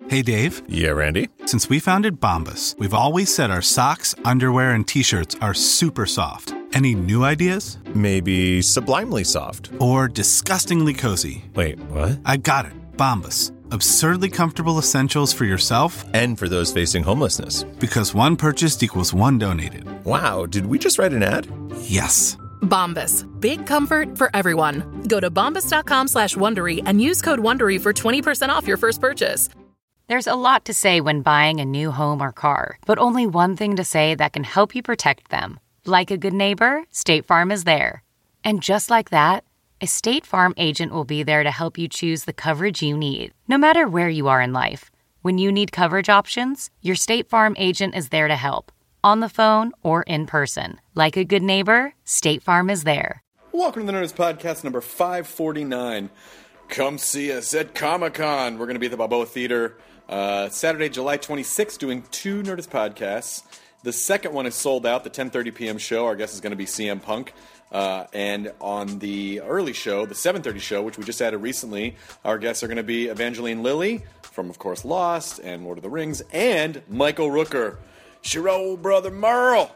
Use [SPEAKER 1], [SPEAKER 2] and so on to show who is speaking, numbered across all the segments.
[SPEAKER 1] Hey, Dave.
[SPEAKER 2] Yeah, Randy?
[SPEAKER 1] Since we founded Bombas, we've always said our socks, underwear, and T-shirts are super soft. Any new ideas?
[SPEAKER 2] Maybe sublimely soft.
[SPEAKER 1] Or disgustingly cozy.
[SPEAKER 2] Wait, what?
[SPEAKER 1] I got it. Bombas. Absurdly comfortable essentials for yourself
[SPEAKER 2] and for those facing homelessness.
[SPEAKER 1] Because one purchased equals one donated.
[SPEAKER 2] Wow, did we just write an ad?
[SPEAKER 1] Yes.
[SPEAKER 3] Bombas. Big comfort for everyone. Go to bombas.com/Wondery and use code Wondery for 20% off your first purchase.
[SPEAKER 4] There's a lot to say when buying a new home or car, but only one thing to say that can help you protect them. Like a good neighbor, State Farm is there. And just like that, a State Farm agent will be there to help you choose the coverage you need, no matter where you are in life. When you need coverage options, your State Farm agent is there to help, on the phone or in person. Like a good neighbor, State Farm is there.
[SPEAKER 5] Welcome to the Nerdist Podcast number 549. Come see us at Comic-Con. We're going to be at the Balboa Theater Saturday, July 26th, doing 2 Nerdist podcasts. The second one is sold out, the 10:30 p.m. show. Our guest is going to be CM Punk. And on the early show, the 7:30 show, which we just added recently, our guests are going to be Evangeline Lilly from, of course, Lost and Lord of the Rings, and Michael Rooker, your old brother Merle.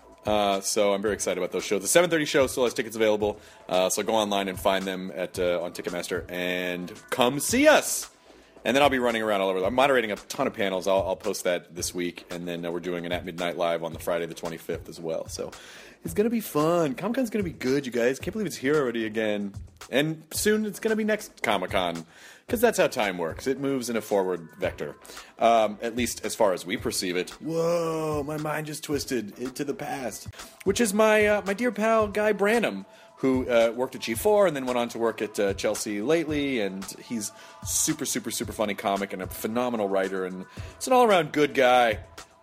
[SPEAKER 5] So I'm very excited about those shows. The 7:30 show still has tickets available, so go online and find them at on Ticketmaster and come see us. And then I'll be running around all over. I'm moderating a ton of panels. I'll post that this week, and then we're doing an At Midnight Live on the Friday the 25th as well. So it's going to be fun. Comic-Con's going to be good, you guys. Can't believe it's here already again. And soon it's going to be next Comic-Con, because that's how time works. It moves in a forward vector, at least as far as we perceive it. Whoa, my mind just twisted into the past. Which is my dear pal, Guy Branum, who worked at G4 and then went on to work at Chelsea lately, and he's super, super, super funny comic and a phenomenal writer, and it's an all-around good guy,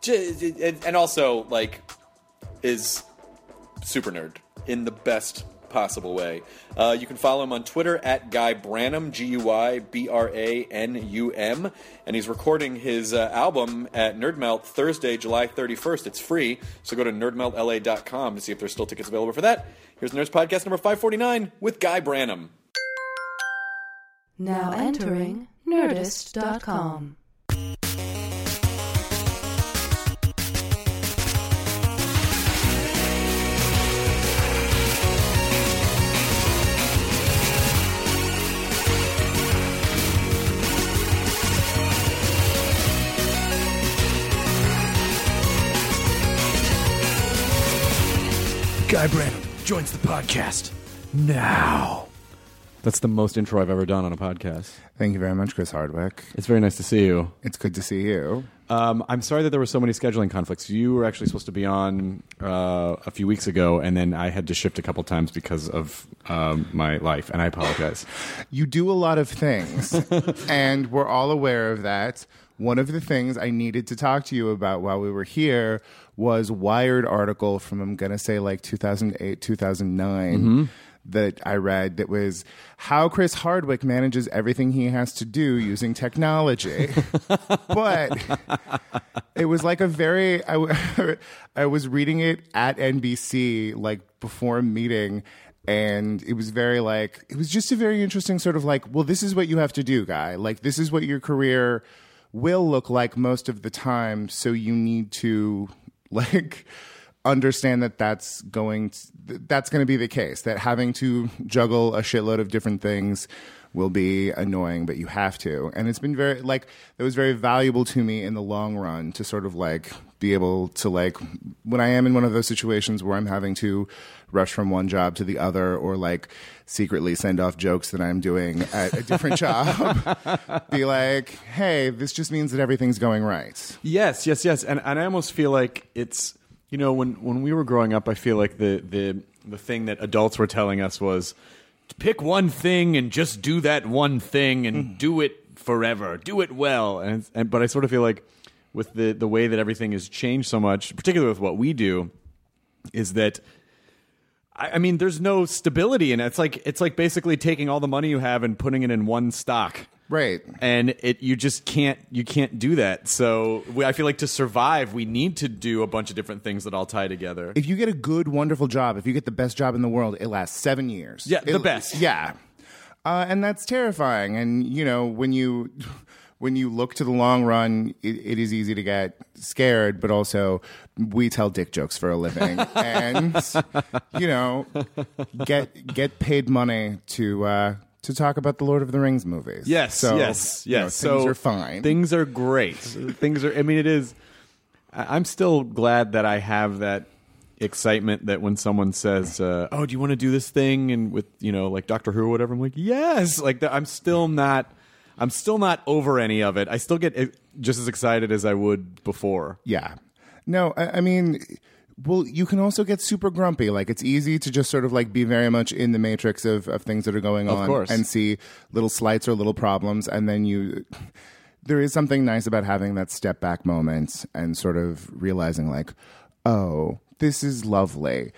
[SPEAKER 5] and also, like, is super nerd in the best possible way. You can follow him on Twitter at Guy Branum, GUYBRANUM, and he's recording his album at Nerdmelt Thursday, July 31st. It's free, so go to nerdmeltla.com to see if there's still tickets available for that. Here's Nerdist Podcast number 549 with Guy Branum.
[SPEAKER 6] Now entering Nerdist.com.
[SPEAKER 7] Guy Branum joins the podcast now.
[SPEAKER 8] That's the most intro I've ever done on a podcast.
[SPEAKER 7] Thank you very much, Chris Hardwick.
[SPEAKER 8] It's very nice to see you.
[SPEAKER 7] It's good to see you.
[SPEAKER 8] I'm sorry that there were so many scheduling conflicts. You were actually supposed to be on a few weeks ago, and then I had to shift a couple times because of my life, and I apologize.
[SPEAKER 7] You do a lot of things, and we're all aware of that. One of the things I needed to talk to you about while we were here was Wired article from, I'm going to say, like 2008, 2009, that I read that was how Chris Hardwick manages everything he has to do using technology. But it was like a very, I was reading it at NBC, like before a meeting, and it was very like, it was just a very interesting sort of like, well, this is what you have to do, Guy. Like, this is what your career will look like most of the time, so you need to like understand that that's going to be the case, that having to juggle a shitload of different things will be annoying, but you have to. And it's been very like, it was very valuable to me in the long run to sort of like be able to like, when I am in one of those situations where I'm having to rush from one job to the other, or like secretly send off jokes that I'm doing at a different job, be like, hey, this just means that everything's going right.
[SPEAKER 8] Yes. And I almost feel like it's, you know, when we were growing up, I feel like the thing that adults were telling us was, pick one thing and just do that one thing and do it forever, do it well. But I sort of feel like with the way that everything has changed so much, particularly with what we do, is that I mean, there's no stability in it. It's like basically taking all the money you have and putting it in one stock.
[SPEAKER 7] Right.
[SPEAKER 8] And you just can't do that. So I feel like to survive, we need to do a bunch of different things that all tie together.
[SPEAKER 7] If you get a good, wonderful job, if you get the best job in the world, it lasts 7 years.
[SPEAKER 8] Yeah, the best.
[SPEAKER 7] Yeah. And that's terrifying. And, you know, when you when you look to the long run, it is easy to get scared, but also we tell dick jokes for a living. And, get paid money to talk about the Lord of the Rings movies.
[SPEAKER 8] Yes,
[SPEAKER 7] so,
[SPEAKER 8] yes.
[SPEAKER 7] Things are fine.
[SPEAKER 8] Things are great. It is. I'm still glad that I have that excitement that when someone says, "Oh, do you want to do this thing?" and with like Doctor Who or whatever, I'm like, "Yes!" Like I'm still not over any of it. I still get just as excited as I would before.
[SPEAKER 7] Yeah. No, I mean, well, you can also get super grumpy. Like it's easy to just sort of like be very much in the matrix of things that are going on,
[SPEAKER 8] of course,
[SPEAKER 7] and see little slights or little problems, and then there is something nice about having that step back moment and sort of realizing like, oh, this is lovely.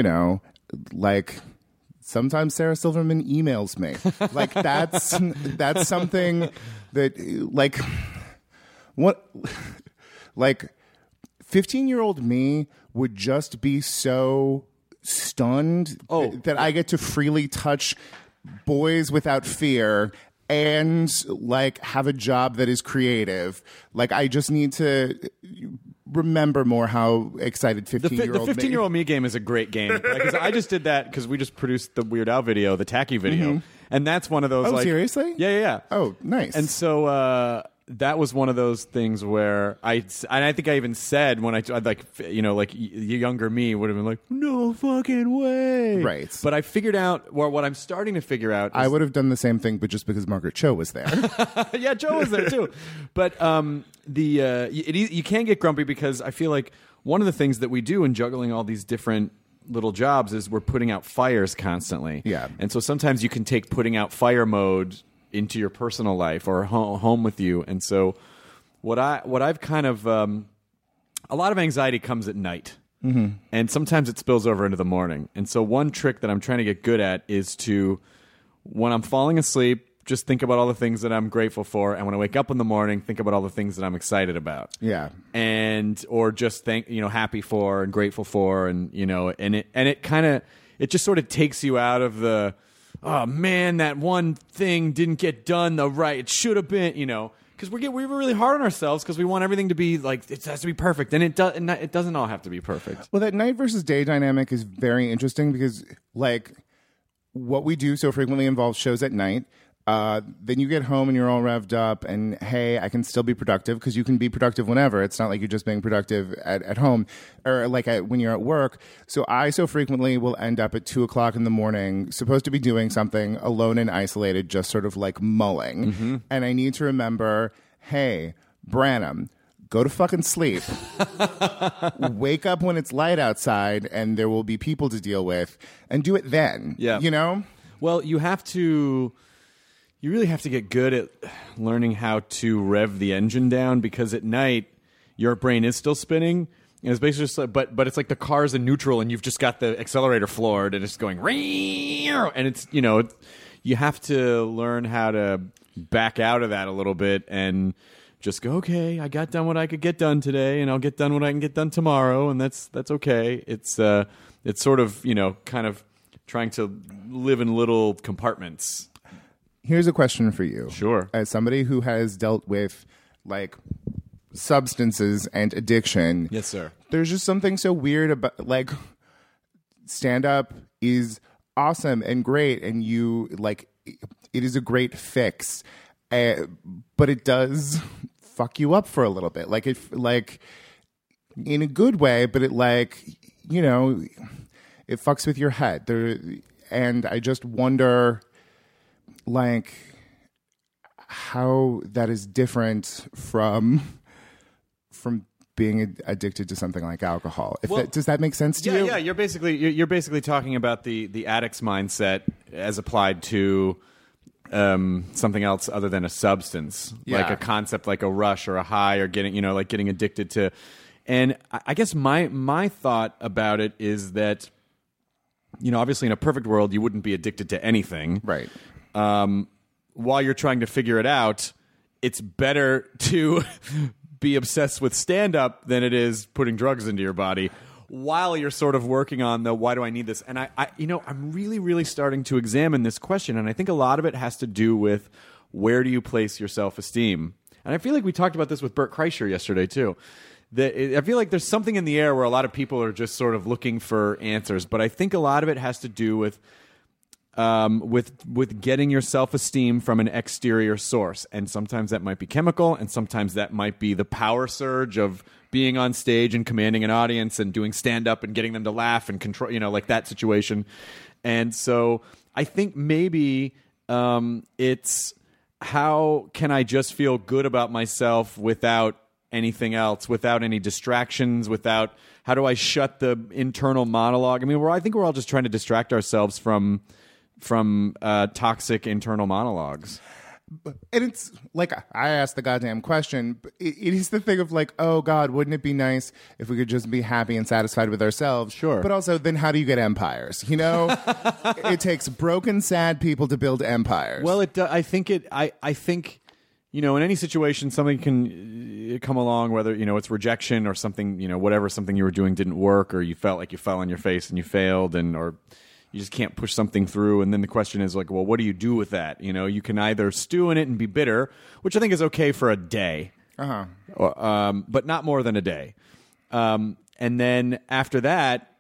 [SPEAKER 7] Like sometimes Sarah Silverman emails me. Like that's something that like what like 15-year-old me would just be so stunned that I get to freely touch boys without fear and like have a job that is creative. Like I just need to remember more how excited 15-year-old
[SPEAKER 8] the 15-year-old me game is a great game. Like, I just did that because we just produced the Weird Al video, the Tacky video, and that's one of those.
[SPEAKER 7] Oh,
[SPEAKER 8] like,
[SPEAKER 7] seriously?
[SPEAKER 8] Yeah.
[SPEAKER 7] Oh, nice.
[SPEAKER 8] And so that was one of those things where I think I even said when I'd like younger me would have been like, no fucking way,
[SPEAKER 7] right?
[SPEAKER 8] But I figured out what I'm starting to figure out.
[SPEAKER 7] I would have done the same thing, but just because Margaret Cho was there.
[SPEAKER 8] Yeah, Joe was there too. But you can get grumpy because I feel like one of the things that we do in juggling all these different little jobs is we're putting out fires constantly.
[SPEAKER 7] Yeah,
[SPEAKER 8] and so sometimes you can take putting out fire mode into your personal life or home with you. And so what I've kind of a lot of anxiety comes at night. Mm-hmm. And sometimes it spills over into the morning. And so one trick that I'm trying to get good at is to, when I'm falling asleep, just think about all the things that I'm grateful for, and when I wake up in the morning, think about all the things that I'm excited about.
[SPEAKER 7] Yeah.
[SPEAKER 8] Or just happy for and grateful for, and it just sort of takes you out of the, oh man, that one thing didn't get done it should have been, because we're really hard on ourselves because we want everything to be like, it has to be perfect, and it doesn't all have to be perfect.
[SPEAKER 7] Well, that night versus day dynamic is very interesting because like what we do so frequently involves shows at night. Then you get home and you're all revved up and hey, I can still be productive because you can be productive whenever. It's not like you're just being productive at home or like when you're at work. So I so frequently will end up at 2:00 in the morning, supposed to be doing something alone and isolated, just sort of like mulling. Mm-hmm. And I need to remember, hey, Branham, go to fucking sleep. Wake up when it's light outside and there will be people to deal with and do it then.
[SPEAKER 8] Yeah. Well, you really have to get good at learning how to rev the engine down because at night your brain is still spinning. And it's basically just like, but it's like the car's in neutral and you've just got the accelerator floored and it's going, and it's, you have to learn how to back out of that a little bit and just go, okay, I got done what I could get done today and I'll get done what I can get done tomorrow. And that's okay. It's sort of, kind of trying to live in little compartments.
[SPEAKER 7] Here's a question for you.
[SPEAKER 8] Sure.
[SPEAKER 7] As somebody who has dealt with like substances and addiction.
[SPEAKER 8] Yes, sir.
[SPEAKER 7] There's just something so weird about like stand up is awesome and great and you like it is a great fix. But it does fuck you up for a little bit. Like it like in a good way, but it like, it fucks with your head. And I just wonder like how that is different from being addicted to something like alcohol. Does that make sense to you?
[SPEAKER 8] Yeah, you're basically talking about the addict's mindset as applied to something else other than a substance, like a concept, like a rush or a high, or getting getting addicted to. And I guess my thought about it is that obviously in a perfect world you wouldn't be addicted to anything,
[SPEAKER 7] right?
[SPEAKER 8] While you're trying to figure it out, it's better to be obsessed with stand-up than it is putting drugs into your body while you're sort of working on the why do I need this? And I'm really, really starting to examine this question, and I think a lot of it has to do with where do you place your self-esteem? and I feel like we talked about this with Bert Kreischer yesterday too. I feel like there's something in the air where a lot of people are just sort of looking for answers, but I think a lot of it has to do with getting your self-esteem from an exterior source, and sometimes that might be chemical, and sometimes that might be the power surge of being on stage and commanding an audience and doing stand-up and getting them to laugh and control, like that situation. And so I think maybe it's how can I just feel good about myself without anything else, without any distractions, without how do I shut the internal monologue? I mean, I think we're all just trying to distract ourselves from toxic internal monologues.
[SPEAKER 7] And it's like, I asked the goddamn question, but it is the thing of like, oh God, wouldn't it be nice if we could just be happy and satisfied with ourselves?
[SPEAKER 8] Sure.
[SPEAKER 7] But also, then how do you get empires? It takes broken, sad people to build empires.
[SPEAKER 8] Well, I think in any situation, something can come along, whether, it's rejection or something, whatever, something you were doing didn't work, or you felt like you fell on your face and you failed, or you just can't push something through. And then the question is like, well, what do you do with that? You can either stew in it and be bitter, which I think is okay for a day, but not more than a day. And then after that,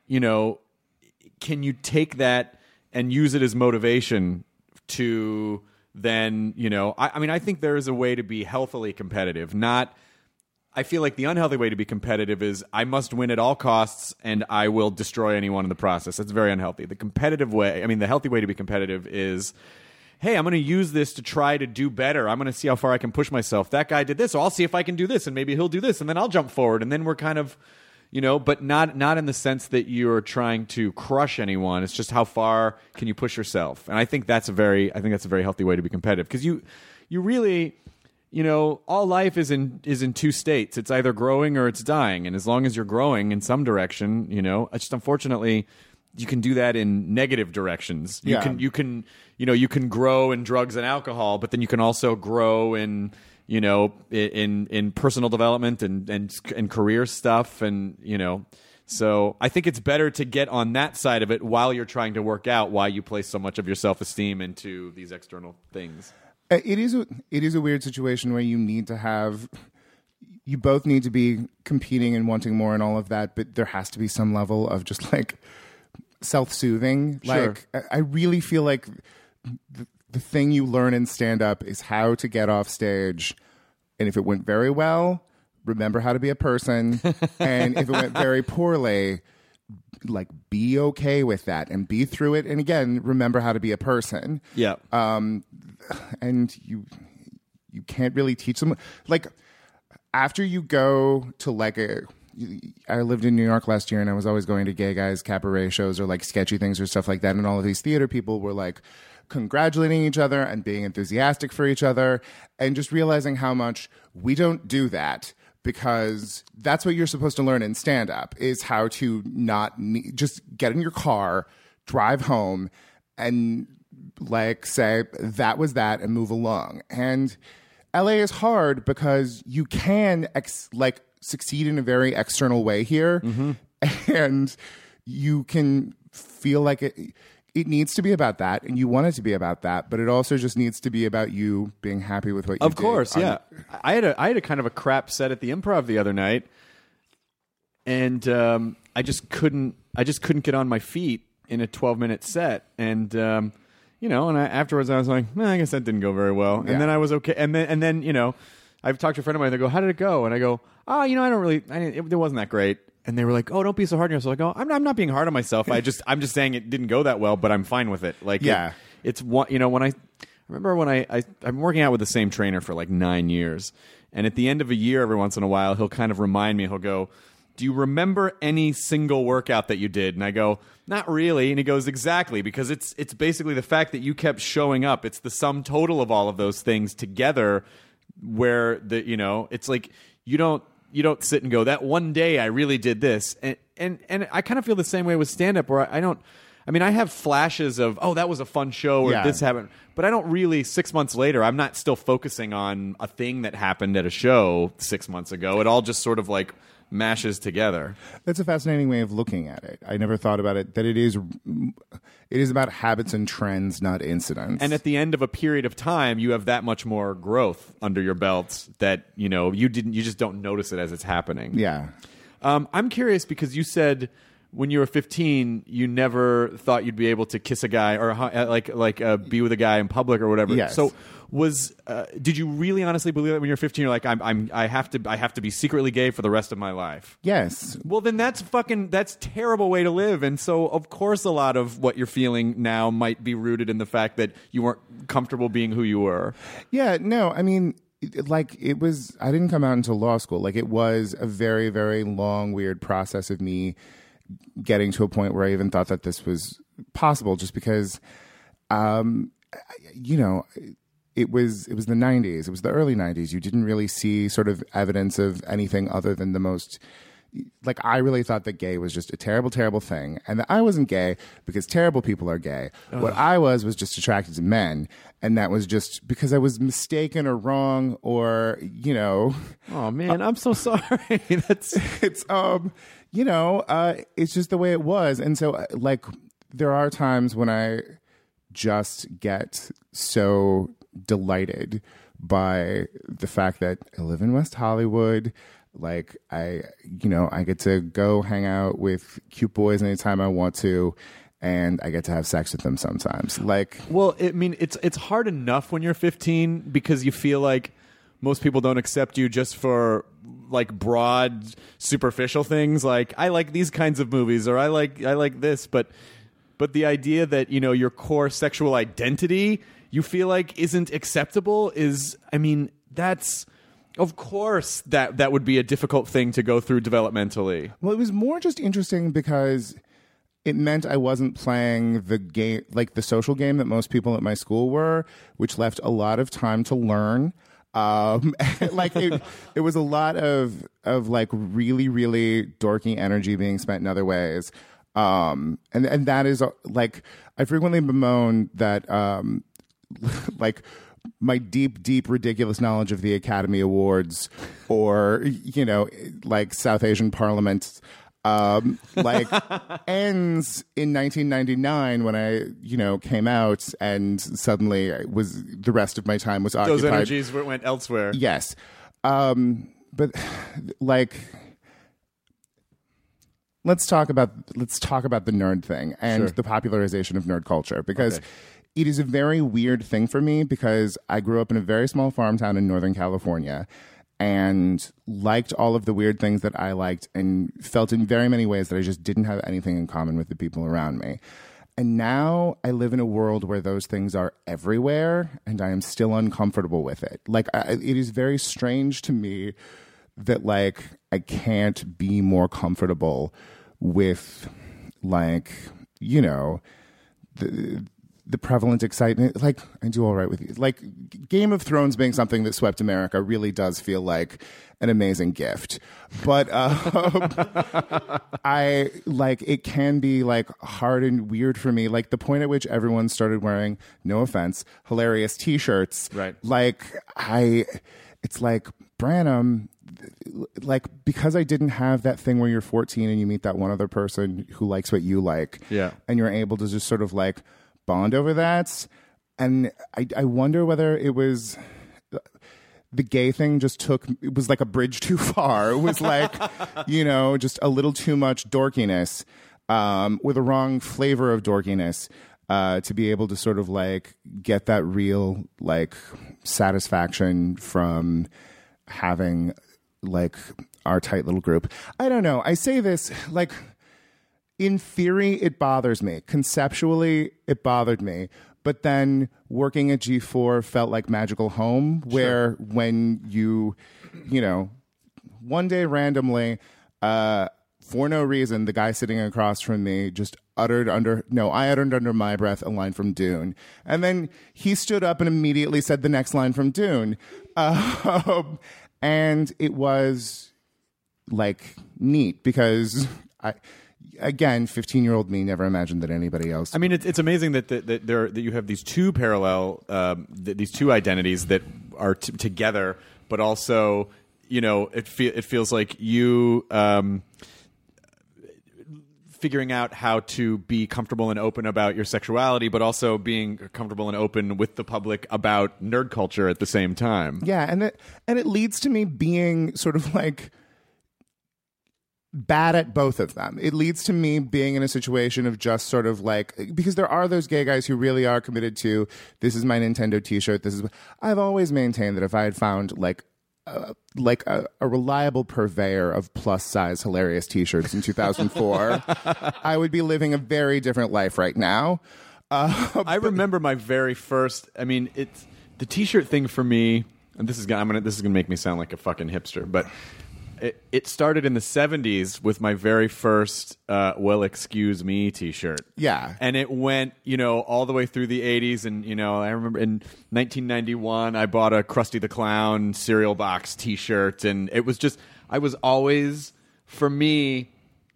[SPEAKER 8] can you take that and use it as motivation to then, I think there is a way to be healthily competitive. I feel like the unhealthy way to be competitive is I must win at all costs and I will destroy anyone in the process. That's very unhealthy. The healthy way to be competitive is, hey, I'm going to use this to try to do better. I'm going to see how far I can push myself. That guy did this, so I'll see if I can do this, and maybe he'll do this, and then I'll jump forward. And then we're kind of, but not in the sense that you're trying to crush anyone. It's just how far can you push yourself. And I think that's a very healthy way to be competitive, because you really, all life is in two states. It's either growing or it's dying. And as long as you're growing in some direction, it's just unfortunately you can do that in negative directions. You can grow in drugs and alcohol, but then you can also grow in personal development and career stuff, and so I think it's better to get on that side of it while you're trying to work out why you place so much of your self-esteem into these external things.
[SPEAKER 7] It is a weird situation where you both need to be competing and wanting more and all of that, but there has to be some level of just like self-soothing.
[SPEAKER 8] Sure.
[SPEAKER 7] Like, I really feel like the thing you learn in stand-up is how to get off stage, and if it went very well, remember how to be a person, and if it went very poorly, like, be okay with that and be through it, and again, remember how to be a person.
[SPEAKER 8] Yeah.
[SPEAKER 7] And you can't really teach them, like, after you go to like I lived in New York last year, and I was always going to gay guys cabaret shows or like sketchy things or stuff like that, and all of these theater people were like congratulating each other and being enthusiastic for each other, and just realizing how much we don't do that, because that's what you're supposed to learn in stand-up, is how to just get in your car, drive home, and like say that was that and move along. And LA is hard because you can succeed in a very external way here, and you can feel like it needs to be about that, and you want it to be about that, but it also just needs to be about you being happy with what you do.
[SPEAKER 8] Of course, yeah. I had a kind of a crap set at the Improv the other night, and I just couldn't get on my feet in a 12-minute set, and afterwards I was like, I guess that didn't go very well, and then I was okay, and then I've talked to a friend of mine. They go, "How did it go?" And I go, it wasn't that great. And they were like, "Oh, don't be so hard on yourself." I go, "I'm not being hard on myself. I'm just saying it didn't go that well, but I'm fine with it." Like,
[SPEAKER 7] yeah,
[SPEAKER 8] it's one. When I remember when I'm working out with the same trainer for like 9 years, and at the end of a year, every once in a while, he'll kind of remind me. He'll go, "Do you remember any single workout that you did?" And I go, "Not really." And he goes, "Exactly, because it's basically the fact that you kept showing up. It's the sum total of all of those things together, where it's like you don't sit and go, that one day I really did this." And I kind of feel the same way with stand-up, where I I mean, I have flashes of, oh, that was a fun show, or
[SPEAKER 7] Yeah.
[SPEAKER 8] this happened. But I don't really, 6 months later, I'm not still focusing on a thing that happened at a show 6 months ago. It all just sort of like mashes together.
[SPEAKER 7] That's a fascinating way of looking at it. I never thought about it, that it is about habits and trends, not incidents.
[SPEAKER 8] And at the end of a period of time, you have that much more growth under your belt that, you know, you just don't notice it as it's happening.
[SPEAKER 7] Yeah.
[SPEAKER 8] I'm curious because you said when you were 15, you never thought you'd be able to kiss a guy or be with a guy in public or whatever.
[SPEAKER 7] Yes.
[SPEAKER 8] So did you really honestly believe that when you were 15? You're like, I have to be secretly gay for the rest of my life.
[SPEAKER 7] Yes.
[SPEAKER 8] Well, then that's a terrible way to live. And so, of course, a lot of what you're feeling now might be rooted in the fact that you weren't comfortable being who you were.
[SPEAKER 7] Yeah, no, I mean, like it was, I didn't come out until law school. Like it was a very, very long, weird process of me getting to a point where I even thought that this was possible just because, you know, it was the 90s. It was the early 90s. You didn't really see sort of evidence of anything other than the most, like, I really thought that gay was just a terrible, terrible thing. And that I wasn't gay because terrible people are gay. Ugh. What I was just attracted to men. And that was just because I was mistaken or wrong or, you know.
[SPEAKER 8] Oh, man, I'm so sorry.
[SPEAKER 7] It's just the way it was. And so, like, there are times when I just get so delighted by the fact that I live in West Hollywood. Like, I get to go hang out with cute boys anytime I want to, and I get to have sex with them sometimes. Like,
[SPEAKER 8] well, I mean, it's hard enough when you're 15 because you feel like most people don't accept you just for like broad, superficial things. Like, I like these kinds of movies, or I like this, but the idea that, you know, your core sexual identity you feel like isn't acceptable is, I mean, that's. Of course, that would be a difficult thing to go through developmentally.
[SPEAKER 7] Well, it was more just interesting because it meant I wasn't playing the game, like the social game that most people at my school were, which left a lot of time to learn. Like it was a lot of like really, really dorky energy being spent in other ways. And that is like, I frequently bemoan that, like, my deep, deep, ridiculous knowledge of the Academy Awards or, you know, like South Asian Parliament, like ends in 1999 when I, you know, came out and suddenly the rest of my time was occupied.
[SPEAKER 8] Those energies went elsewhere.
[SPEAKER 7] Yes. But like, let's talk about the nerd thing and the popularization of nerd culture because it is a very weird thing for me because I grew up in a very small farm town in Northern California and liked all of the weird things that I liked and felt in very many ways that I just didn't have anything in common with the people around me. And now I live in a world where those things are everywhere and I am still uncomfortable with it. Like, it is very strange to me that, like, I can't be more comfortable with, like, you know, the prevalent excitement. Like, I do all right with you. Like, Game of Thrones being something that swept America really does feel like an amazing gift. But I like, it can be like hard and weird for me. Like, the point at which everyone started wearing, no offense, hilarious t-shirts.
[SPEAKER 8] Right.
[SPEAKER 7] Like, it's like, Branham, like, because I didn't have that thing where you're 14 and you meet that one other person who likes what you like.
[SPEAKER 8] Yeah.
[SPEAKER 7] And you're able to just sort of like bond over that. And I wonder whether it was the gay thing it was like a bridge too far. It was like, you know, just a little too much dorkiness, with a wrong flavor of dorkiness, to be able to sort of like get that real like satisfaction from having like our tight little group. I don't know. I say this like, in theory, it bothers me. Conceptually, it bothered me. But then working at G4 felt like magical home, where when you know, one day randomly, for no reason, the guy sitting across from me just I uttered under my breath a line from Dune. And then he stood up and immediately said the next line from Dune. And it was like neat because again, 15-year-old me never imagined that anybody else.
[SPEAKER 8] I mean, it's amazing that you have these two parallel, these two identities that are together, but also, it feels like you figuring out how to be comfortable and open about your sexuality, but also being comfortable and open with the public about nerd culture at the same time.
[SPEAKER 7] Yeah, and it leads to me being sort of like bad at both of them. It leads to me being in a situation of just sort of like, because there are those gay guys who really are committed to, this is my Nintendo t-shirt, I've always maintained that if I had found like a reliable purveyor of plus size hilarious t-shirts in 2004, I would be living a very different life right now.
[SPEAKER 8] I remember my very first, it's the t-shirt thing for me, and this is gonna make me sound like a fucking hipster, but it started in the 70s with my very first well, excuse me t-shirt.
[SPEAKER 7] Yeah.
[SPEAKER 8] And it went, all the way through the 80s. And, I remember in 1991, I bought a Krusty the Clown cereal box t-shirt. And it was just, I was always kind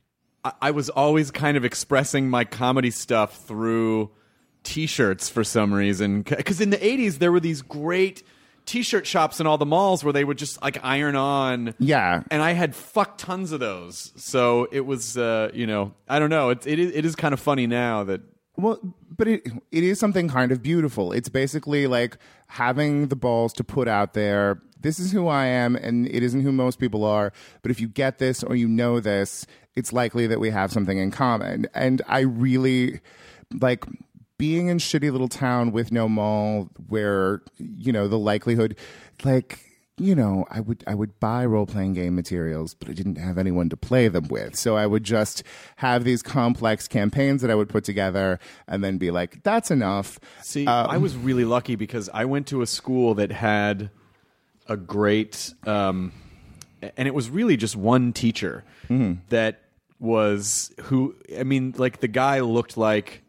[SPEAKER 8] of expressing my comedy stuff through t-shirts for some reason. Because in the 80s, there were these great t-shirt shops in all the malls where they would just like iron on.
[SPEAKER 7] Yeah.
[SPEAKER 8] And I had fuck tons of those. So it was, I don't know. It is kind of funny now that.
[SPEAKER 7] Well, but it is something kind of beautiful. It's basically like having the balls to put out there, this is who I am, and it isn't who most people are. But if you get this or you know this, it's likely that we have something in common. And I really like being in shitty little town with no mall where, the likelihood, like, I would buy role-playing game materials, but I didn't have anyone to play them with. So I would just have these complex campaigns that I would put together and then be like, that's enough.
[SPEAKER 8] See, I was really lucky because I went to a school that had a great, and it was really just one teacher that was the guy looked like,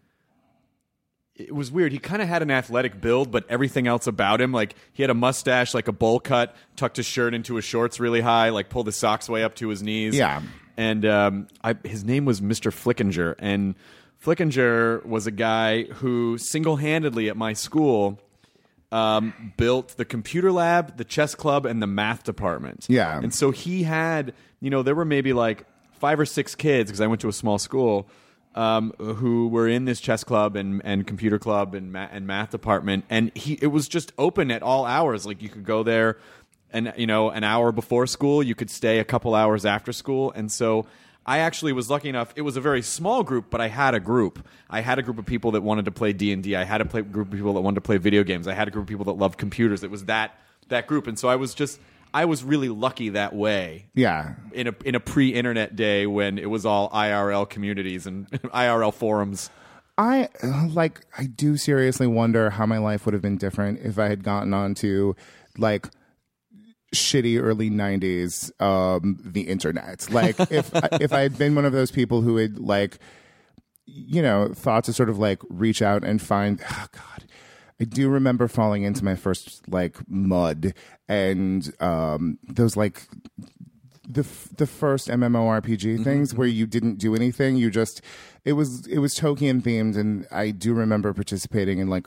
[SPEAKER 8] it was weird. He kind of had an athletic build, but everything else about him, like he had a mustache, like a bowl cut, tucked his shirt into his shorts really high, like pulled his socks way up to his knees.
[SPEAKER 7] Yeah.
[SPEAKER 8] And his name was Mr. Flickinger. And Flickinger was a guy who single-handedly at my school built the computer lab, the chess club, and the math department.
[SPEAKER 7] Yeah.
[SPEAKER 8] And so he had, there were maybe like 5 or 6 kids, because I went to a small school, who were in this chess club and computer club and math department, and it was just open at all hours. Like you could go there, and an hour before school, you could stay a couple hours after school. And so I actually was lucky enough. It was a very small group, but I had a group. I had a group of people that wanted to play D&D. I had a group of people that wanted to play video games. I had a group of people that loved computers. It was that group, and so I was really lucky that way.
[SPEAKER 7] Yeah.
[SPEAKER 8] In a pre-internet day when it was all IRL communities and IRL forums.
[SPEAKER 7] I do seriously wonder how my life would have been different if I had gotten onto like shitty early 90s the internet. Like if I had been one of those people who had like thought to sort of like reach out and find, oh God, I do remember falling into my first like mud and those like the first MMORPG things where you didn't do anything. You just it was Tolkien themed, and I do remember participating in like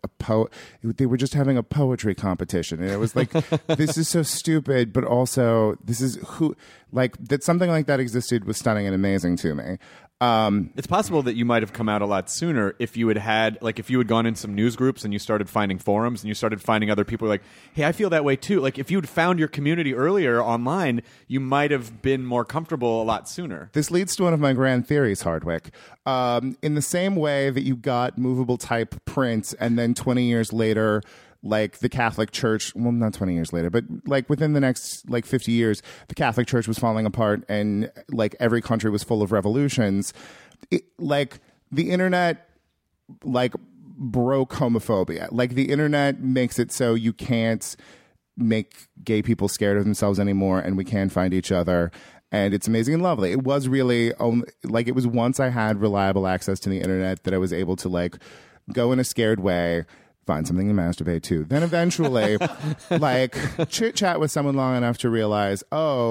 [SPEAKER 7] they were just having a poetry competition, and it was like this is so stupid, but also this is who like that something like that existed was stunning and amazing to me.
[SPEAKER 8] It's possible that you might have come out a lot sooner if you had gone in some news groups and you started finding forums and you started finding other people like, hey, I feel that way too. Like if you'd found your community earlier online, you might have been more comfortable a lot sooner.
[SPEAKER 7] This leads to one of my grand theories, Hardwick. In the same way that you got movable type print and then 20 years later, like the Catholic Church, well, not 20 years later, but like within the next like 50 years, the Catholic Church was falling apart and like every country was full of revolutions. Like the internet, like broke homophobia. Like the internet makes it so you can't make gay people scared of themselves anymore, and we can find each other. And it's amazing and lovely. It was really like it was once I had reliable access to the internet that I was able to like go in a scared way, find something to masturbate to. Then eventually, like, chit-chat with someone long enough to realize, oh,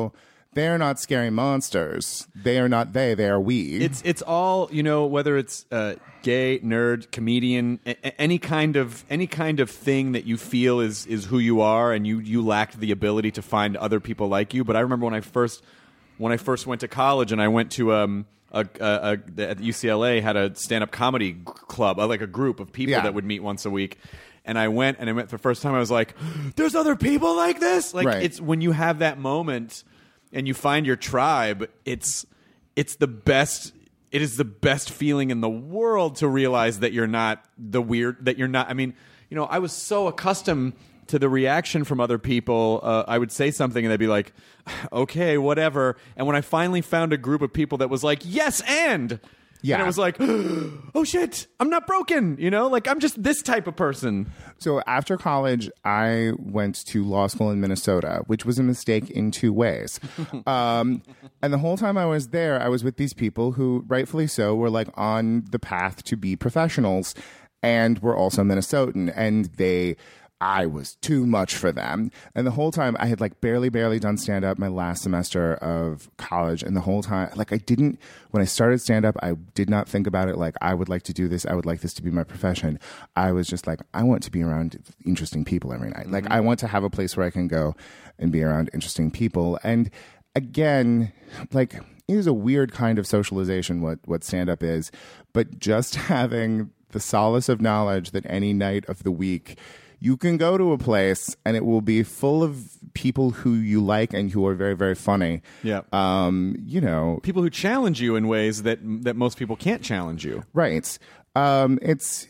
[SPEAKER 7] They are not scary monsters. They are not they are we.
[SPEAKER 8] It's all, whether it's gay, nerd, comedian, any kind of thing that you feel is who you are, and you lacked the ability to find other people like you. But I remember when I first went to college, and I went to at UCLA had a stand-up comedy club, like a group of people that would meet once a week. And I went for the first time. I was like, "There's other people like this." Like It's when you have that moment and you find your tribe. It's the best. It is the best feeling in the world to realize that you're not the weird. That you're not. I mean, I was so accustomed to the reaction from other people. I would say something and they'd be like, "Okay, whatever." And when I finally found a group of people that was like, "Yes, and."
[SPEAKER 7] Yeah.
[SPEAKER 8] And it was like, oh shit, I'm not broken, like I'm just this type of person.
[SPEAKER 7] So after college, I went to law school in Minnesota, which was a mistake in two ways. And the whole time I was there, I was with these people who, rightfully so, were like on the path to be professionals and were also Minnesotan. And I was too much for them. And the whole time I had like barely done stand up my last semester of college. And the whole time, like when I started stand up, I did not think about it like I would like to do this. I would like this to be my profession. I was just like, I want to be around interesting people every night. Like I want to have a place where I can go and be around interesting people. And again, like it is a weird kind of socialization, what stand up is, but just having the solace of knowledge that any night of the week, you can go to a place and it will be full of people who you like and who are very, very funny.
[SPEAKER 8] Yeah. People who challenge you in ways that most people can't challenge you.
[SPEAKER 7] Right. It's,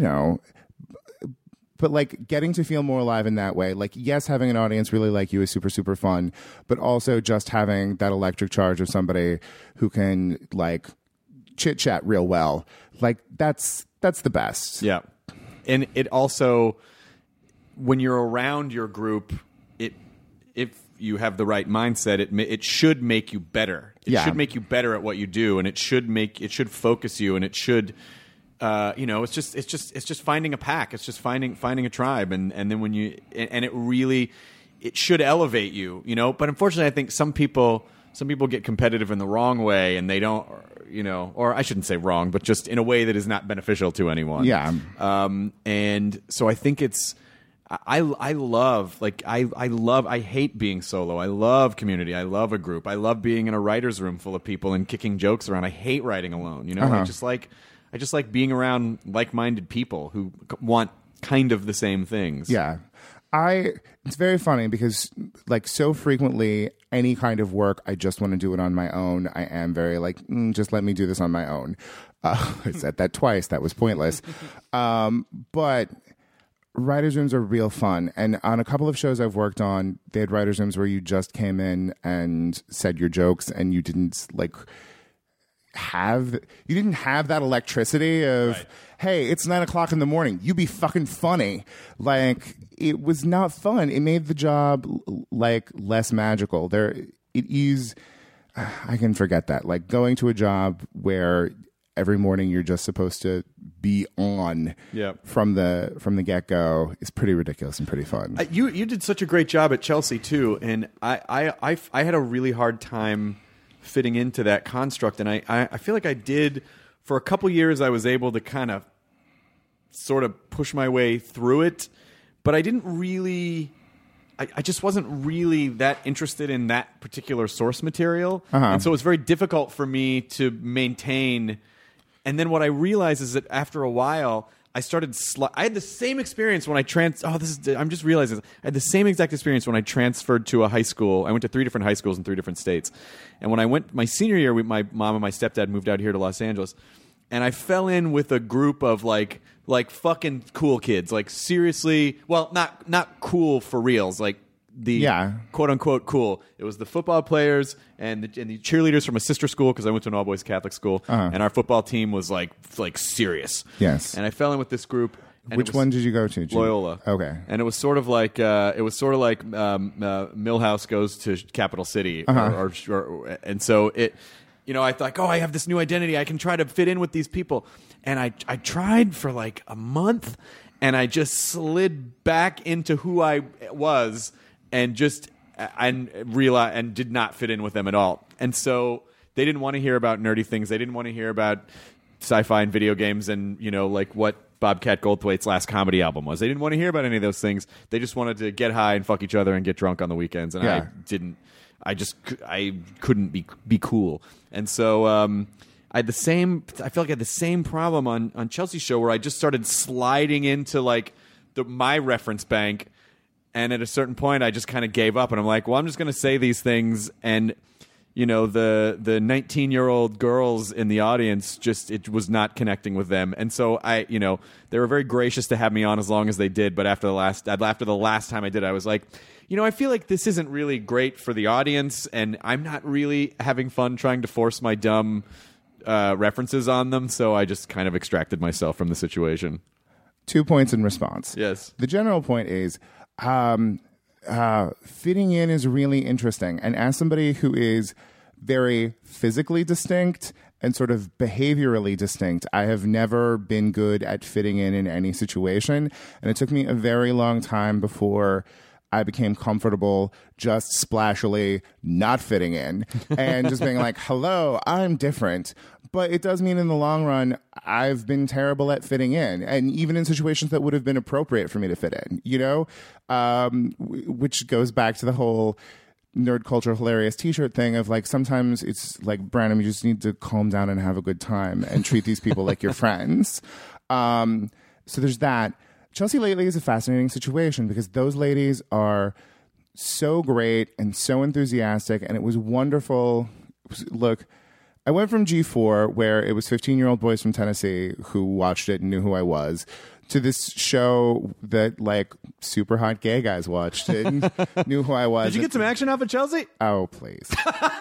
[SPEAKER 7] but like getting to feel more alive in that way. Like, yes, having an audience really like you is super, super fun, but also just having that electric charge of somebody who can like chit chat real well. Like that's the best.
[SPEAKER 8] Yeah. And it also, when you're around your group, if you have the right mindset, it should make you better. It should make you better at what you do, and it should focus you, and it should, it's just finding a pack. It's just finding a tribe, and then when it should elevate you, But unfortunately, I think some people get competitive in the wrong way, and they don't, or I shouldn't say wrong, but just in a way that is not beneficial to anyone.
[SPEAKER 7] Yeah.
[SPEAKER 8] And so I think it's. I hate being solo. I love community. I love a group. I love being in a writer's room full of people and kicking jokes around. I hate writing alone. I just like being around like-minded people who want kind of the same things.
[SPEAKER 7] Yeah. It's very funny because like so frequently any kind of work, I just want to do it on my own. I am very like, just let me do this on my own. I said that twice. That was pointless. But writers' rooms are real fun. And on a couple of shows I've worked on, they had writers' rooms where you just came in and said your jokes and you didn't have that electricity of, right. Hey, it's 9:00 in the morning. You be fucking funny. Like, it was not fun. It made the job like less magical. It is, I can forget that. Like going to a job where every morning you're just supposed to be on from the get-go is pretty ridiculous and pretty fun.
[SPEAKER 8] You did such a great job at Chelsea too, and I had a really hard time fitting into that construct, and I feel like I did for a couple years. I was able to kind of sort of push my way through it, but I didn't really. I just wasn't really that interested in that particular source material, and so it was very difficult for me to maintain. And then what I realized is that after a while, I started. I had the same experience when I I'm just realizing I had the same exact experience when I transferred to a high school. I went to 3 different high schools in 3 different states, and when I went my senior year, my mom and my stepdad moved out here to Los Angeles, and I fell in with a group of like fucking cool kids, like seriously. Well, not cool for reals, like. The quote unquote cool. It was the football players and the cheerleaders from a sister school because I went to an all boys Catholic school, and our football team was like serious.
[SPEAKER 7] Yes,
[SPEAKER 8] and I fell in with this group. And
[SPEAKER 7] which one did you go to?
[SPEAKER 8] Loyola.
[SPEAKER 7] Okay,
[SPEAKER 8] and it was sort of like Milhouse goes to Capital City, and so it. I thought, I have this new identity. I can try to fit in with these people, and I tried for like a month, and I just slid back into who I was. And just and did not fit in with them at all. And so they didn't want to hear about nerdy things. They didn't want to hear about sci-fi and video games and, like what Bobcat Goldthwait's last comedy album was. They didn't want to hear about any of those things. They just wanted to get high and fuck each other and get drunk on the weekends. And I couldn't be cool. And so I feel like I had the same problem on Chelsea's show, where I just started sliding into like my reference bank. And at a certain point, I just kind of gave up, and I'm like, well, I'm just going to say these things, and the 19-year-old girls in the audience it was not connecting with them, and so they were very gracious to have me on as long as they did. But after the last time I did, I was like, I feel like this isn't really great for the audience, and I'm not really having fun trying to force my dumb references on them. So I just kind of extracted myself from the situation.
[SPEAKER 7] 2 points in response.
[SPEAKER 8] Yes.
[SPEAKER 7] The general point is, fitting in is really interesting. And as somebody who is very physically distinct and sort of behaviorally distinct, I have never been good at fitting in any situation. And it took me a very long time before I became comfortable just splashily not fitting in and just being like, hello, I'm different. But it does mean in the long run, I've been terrible at fitting in, and even in situations that would have been appropriate for me to fit in, which goes back to the whole nerd culture hilarious t-shirt thing of like, sometimes it's like, Brandon, you just need to calm down and have a good time and treat these people like your friends. So there's that. Chelsea Lately is a fascinating situation because those ladies are so great and so enthusiastic, and it was wonderful. Look, I went from G4, where it was 15-year-old boys from Tennessee who watched it and knew who I was, to this show that like super hot gay guys watched it and knew who I was.
[SPEAKER 8] Did you get some action off of Chelsea?
[SPEAKER 7] Oh, please.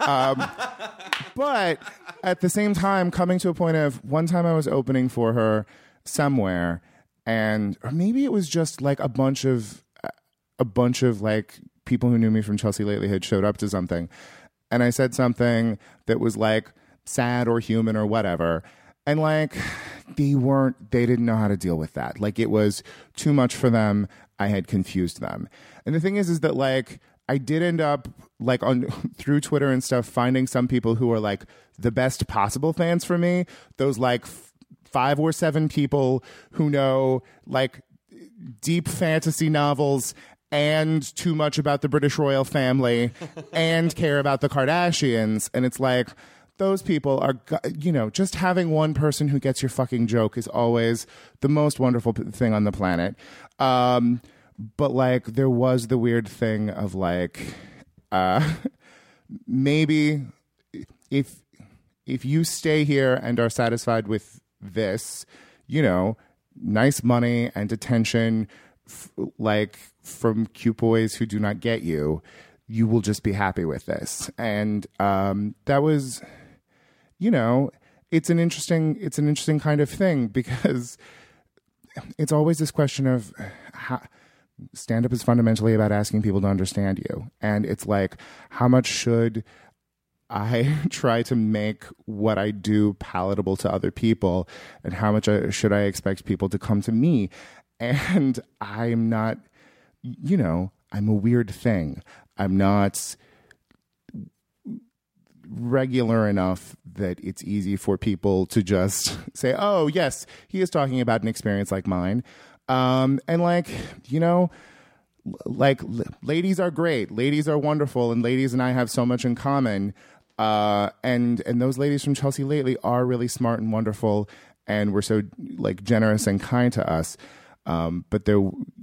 [SPEAKER 7] But at the same time, coming to a point of one time I was opening for her somewhere, or maybe it was just like a bunch of like people who knew me from Chelsea Lately had showed up to something, and I said something that was like sad or human or whatever, and like they didn't know how to deal with that. Like it was too much for them. I had confused them. And the thing is that like I did end up like through Twitter and stuff finding some people who are like the best possible fans for me. Those like 5 or 7 people who know like deep fantasy novels and too much about the British royal family and care about the Kardashians. And it's like, those people are, just having one person who gets your fucking joke is always the most wonderful thing on the planet. But like, there was the weird thing of like, maybe if you stay here and are satisfied with this, nice money and attention, like from cute boys who do not get you, you will just be happy with this. And that was, it's an interesting kind of thing, because it's always this question of how stand-up is fundamentally about asking people to understand you. And it's like, how much should I try to make what I do palatable to other people, and how much should I expect people to come to me? And I'm not, I'm a weird thing. I'm not regular enough that it's easy for people to just say, oh, yes, he is talking about an experience like mine. And like, like ladies are great. Ladies are wonderful. And ladies and I have so much in common. And those ladies from Chelsea Lately are really smart and wonderful, and were so like generous and kind to us. But there,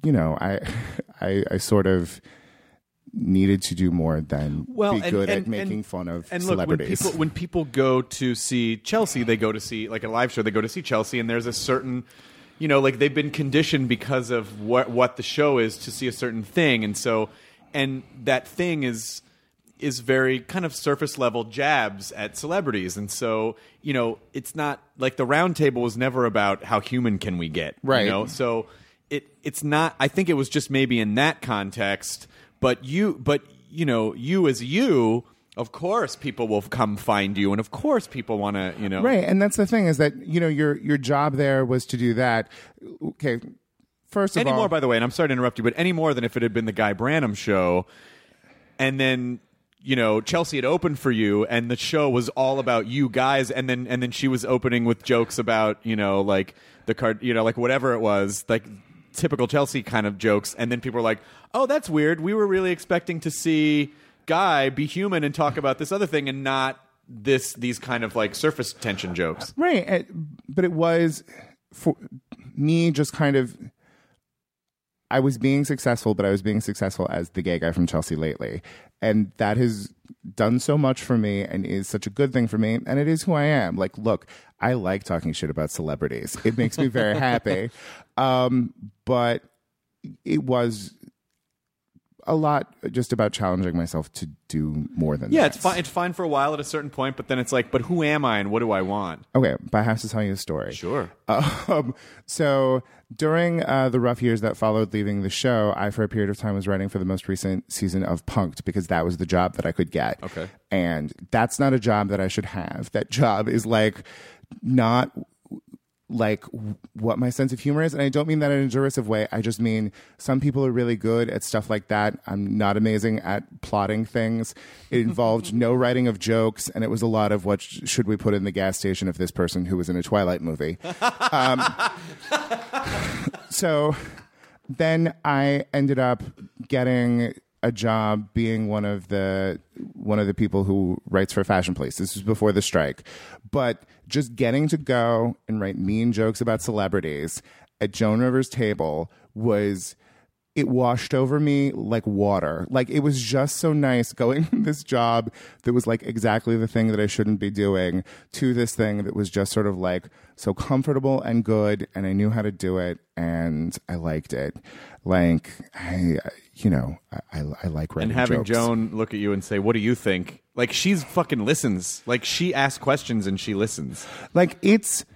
[SPEAKER 7] I sort of needed to do more than be good at making fun of celebrities.
[SPEAKER 8] Look, when people go to see Chelsea, they go to see like a live show. They go to see Chelsea, and there's a certain, like they've been conditioned because of what the show is to see a certain thing, and that thing is very kind of surface level jabs at celebrities. And so, it's not like the round table was never about how human can we get,
[SPEAKER 7] right?
[SPEAKER 8] So it's not, I think it was just maybe in that context, but you as you, of course people will come find you, and of course people want to,
[SPEAKER 7] Right. And that's the thing, is that, your job there was to do that. Okay. First of all,
[SPEAKER 8] any more, by the way, and I'm sorry to interrupt you, but any more than if it had been the Guy Branum show, and then Chelsea had opened for you, and the show was all about you guys, and then she was opening with jokes about like the card, like whatever it was, like typical Chelsea kind of jokes, and then people were like, "Oh, that's weird. We were really expecting to see Guy be human and talk about this other thing, and not these kind of like surface tension jokes."
[SPEAKER 7] Right, but it was for me just kind of. I was being successful, but I was being successful as the gay guy from Chelsea Lately. And that has done so much for me and is such a good thing for me. And it is who I am. Like, look, I like talking shit about celebrities. It makes me very happy. But it was a lot just about challenging myself to do more than that.
[SPEAKER 8] It's fine. It's fine for a while at a certain point, but then it's like, but who am I and what do I want?
[SPEAKER 7] Okay, but I have to tell you a story.
[SPEAKER 8] Sure.
[SPEAKER 7] So during the rough years that followed leaving the show, I, for a period of time, was writing for the most recent season of Punk'd because that was the job that I could get.
[SPEAKER 8] Okay.
[SPEAKER 7] And that's not a job that I should have. That job is like not like what my sense of humor is. And I don't mean that in a derisive way. I just mean some people are really good at stuff like that. I'm not amazing at plotting things. It involved no writing of jokes, and it was a lot of what should we put in the gas station of this person who was in a Twilight movie. So then I ended up getting a job being one of the people who writes for Fashion Police. This was before the strike. But just getting to go and write mean jokes about celebrities at Joan Rivers' table it washed over me like water. Like, it was just so nice going from this job that was like exactly the thing that I shouldn't be doing to this thing that was just sort of like so comfortable and good, and I knew how to do it, and I liked it. Like, I like writing
[SPEAKER 8] and having
[SPEAKER 7] jokes.
[SPEAKER 8] Joan look at you and say, "What do you think?" Like, she's fucking listens. Like, she asks questions and she listens.
[SPEAKER 7] Like, it's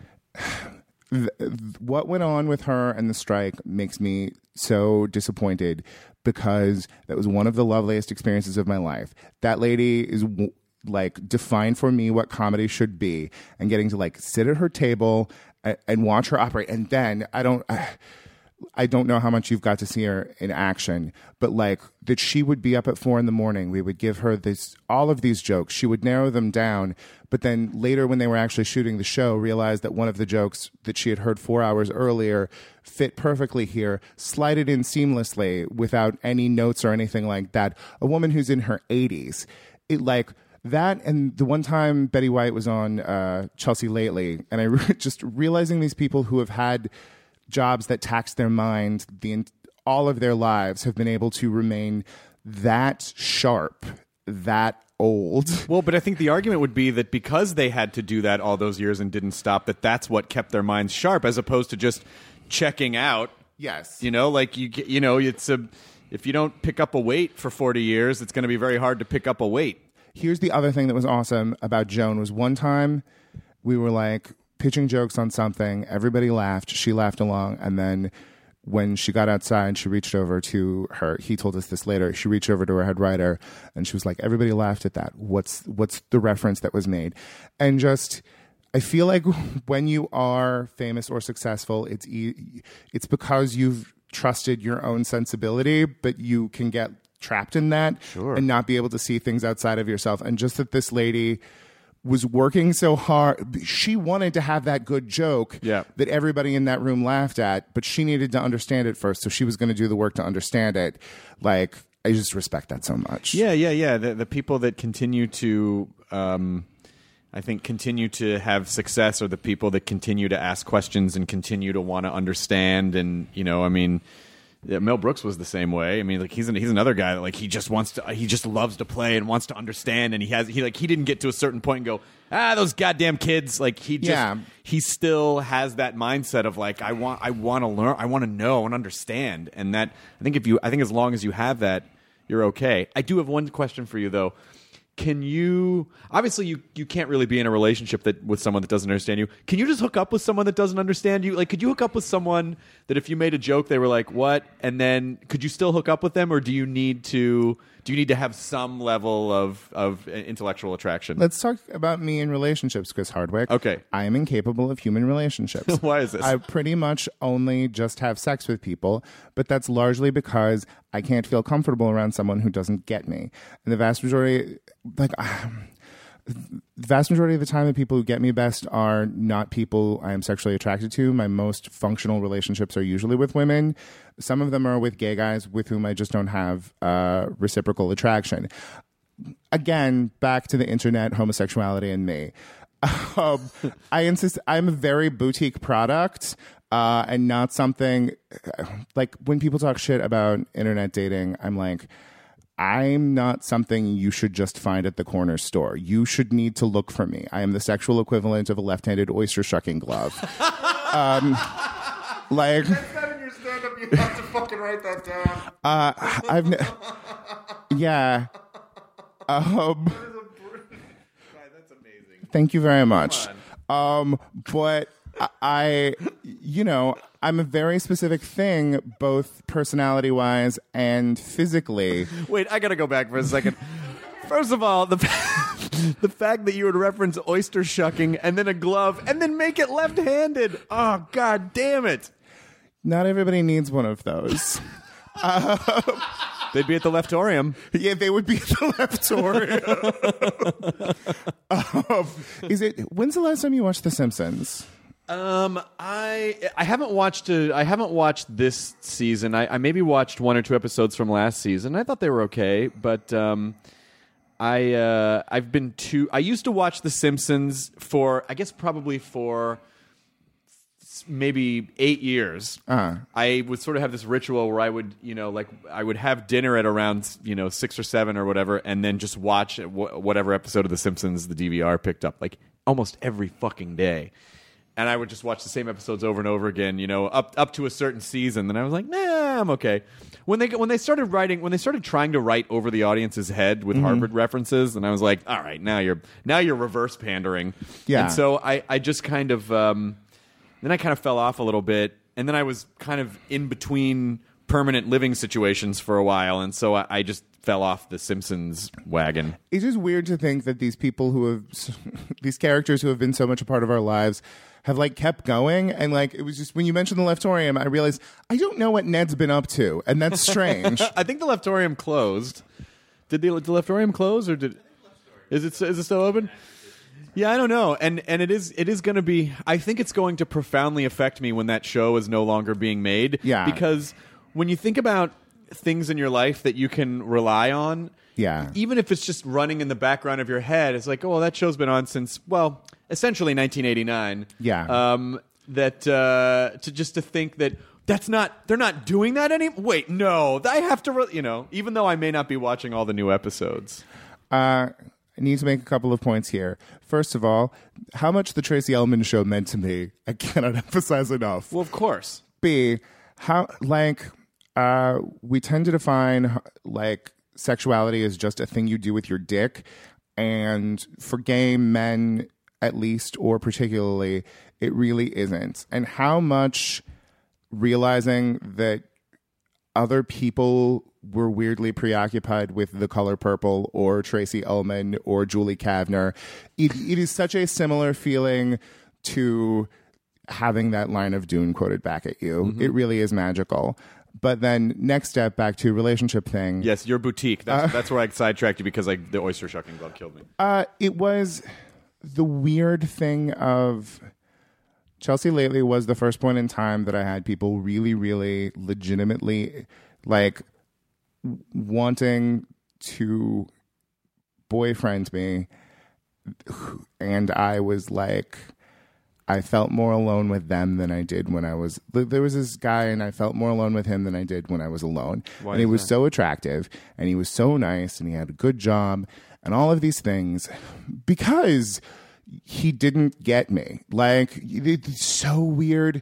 [SPEAKER 7] what went on with her and the strike makes me so disappointed, because that was one of the loveliest experiences of my life. That lady is like defined for me what comedy should be, and getting to like sit at her table and watch her operate. And then I don't know how much you've got to see her in action, but like that she would be up at 4 a.m. We would give her all of these jokes. She would narrow them down, but then later when they were actually shooting the show, realized that one of the jokes that she had heard 4 hours earlier fit perfectly here, slide it in seamlessly without any notes or anything like that. A woman who's in her 80s, it like that. And the one time Betty White was on Chelsea Lately, and I just realizing these people who have had jobs that tax their mind all of their lives have been able to remain that sharp, that old.
[SPEAKER 8] Well, but I think the argument would be that because they had to do that all those years and didn't stop, that's what kept their minds sharp, as opposed to just checking out.
[SPEAKER 7] Yes.
[SPEAKER 8] Like it's if you don't pick up a weight for 40 years, it's going to be very hard to pick up a weight.
[SPEAKER 7] Here's the other thing that was awesome about Joan was one time we were like pitching jokes on something. Everybody laughed. She laughed along. And then when she got outside, she reached over to he told us this later, she reached over to her head writer and she was like, everybody laughed at that. What's the reference that was made? And just, I feel like when you are famous or successful, it's because you've trusted your own sensibility, but you can get trapped in that and not be able to see things outside of yourself. And just that this lady was working so hard. She wanted to have that good joke that everybody in that room laughed at, but she needed to understand it first. So she was going to do the work to understand it. Like, I just respect that so much.
[SPEAKER 8] Yeah. The people that continue to, I think, continue to have success are the people that continue to ask questions and continue to want to understand. And, Mel Brooks was the same way. I mean, like he's another guy that like he just loves to play and wants to understand, and he didn't get to a certain point and go, those goddamn kids. Like he still has that mindset of like I want to learn, I want to know, I want to understand, and that I think as long as you have that, you're okay. I do have one question for you though. Can you obviously you can't really be in a relationship with someone that doesn't understand you. Can you just hook up with someone that doesn't understand you? Like, could you hook up with someone that if you made a joke they were like, what? And then could you still hook up with them, or do you need to do you need to have some level of intellectual attraction?
[SPEAKER 7] Let's talk about me in relationships, Chris Hardwick.
[SPEAKER 8] Okay.
[SPEAKER 7] I am incapable of human relationships.
[SPEAKER 8] Why is this?
[SPEAKER 7] I pretty much only just have sex with people, but that's largely because I can't feel comfortable around someone who doesn't get me. And the vast majority of the time, the people who get me best are not people I am sexually attracted to. My most functional relationships are usually with women. Some of them are with gay guys with whom I just don't have reciprocal attraction. Again, back to the internet, homosexuality, and me. I insist I'm a very boutique product and not something like when people talk shit about internet dating, I'm like, I'm not something you should just find at the corner store. You should need to look for me. I am the sexual equivalent of a left-handed oyster shucking glove. Like, that's not in your stand-up. You have to fucking write that down. Yeah.
[SPEAKER 8] That's amazing.
[SPEAKER 7] Thank you very much. But I'm a very specific thing, both personality-wise and physically.
[SPEAKER 8] Wait, I gotta go back for a second. First of all, the fact that you would reference oyster shucking and then a glove and then make it left-handed. Oh, God damn it.
[SPEAKER 7] Not everybody needs one of those.
[SPEAKER 8] They'd be at the Leftorium.
[SPEAKER 7] Yeah, they would be at the Leftorium. When's the last time you watched The Simpsons?
[SPEAKER 8] I haven't watched this season. I maybe watched 1 or 2 episodes from last season. I thought they were okay, but I've been I used to watch The Simpsons for maybe 8 years. I would sort of have this ritual where I would, I would have dinner at around 6 or 7 or whatever, and then just watch whatever episode of The Simpsons the DVR picked up, like almost every fucking day. And I would just watch the same episodes over and over again, up to a certain season. Then I was like, nah, I'm okay. When they started trying to write over the audience's head with Harvard references, and I was like, all right, now you're reverse pandering.
[SPEAKER 7] Yeah.
[SPEAKER 8] And so I just kind of then I kind of fell off a little bit, and then I was kind of in between permanent living situations for a while, and so I just fell off the Simpsons wagon.
[SPEAKER 7] It's just weird to think that these people these characters who have been so much a part of our lives have like kept going, and like it was just when you mentioned the Leftorium, I realized I don't know what Ned's been up to, and that's strange.
[SPEAKER 8] I think the Leftorium closed. Did the Leftorium close, or is it still open? Yeah, I don't know, and it is going to be. I think it's going to profoundly affect me when that show is no longer being made.
[SPEAKER 7] Yeah,
[SPEAKER 8] because when you think about things in your life that you can rely on, even if it's just running in the background of your head, it's like, oh, well, that show's been on since essentially 1989.
[SPEAKER 7] Yeah,
[SPEAKER 8] to think that they're not doing that anymore. Wait, no, I have to. Even though I may not be watching all the new episodes.
[SPEAKER 7] I need to make a couple of points here. First of all, how much the Tracy Ullman Show meant to me, I cannot emphasize enough.
[SPEAKER 8] Well, of course.
[SPEAKER 7] B, how we tend to define sexuality as just a thing you do with your dick, and for gay men at least, or particularly, it really isn't. And how much realizing that other people were weirdly preoccupied with The Color Purple or Tracy Ullman or Julie Kavner. It is such a similar feeling to having that line of Dune quoted back at you. Mm-hmm. It really is magical. But then next step back to relationship thing.
[SPEAKER 8] Yes, your boutique. That's where I sidetracked you because the oyster shucking glove killed me.
[SPEAKER 7] It was the weird thing of Chelsea Lately was the first point in time that I had people really, really legitimately wanting to boyfriend me, and I was like, I felt more alone with them than I did when I was. There was this guy, and I felt more alone with him than I did when I was alone.
[SPEAKER 8] Why
[SPEAKER 7] and he was so attractive, and he was so nice, and he had a good job, and all of these things, because he didn't get me. It's so weird.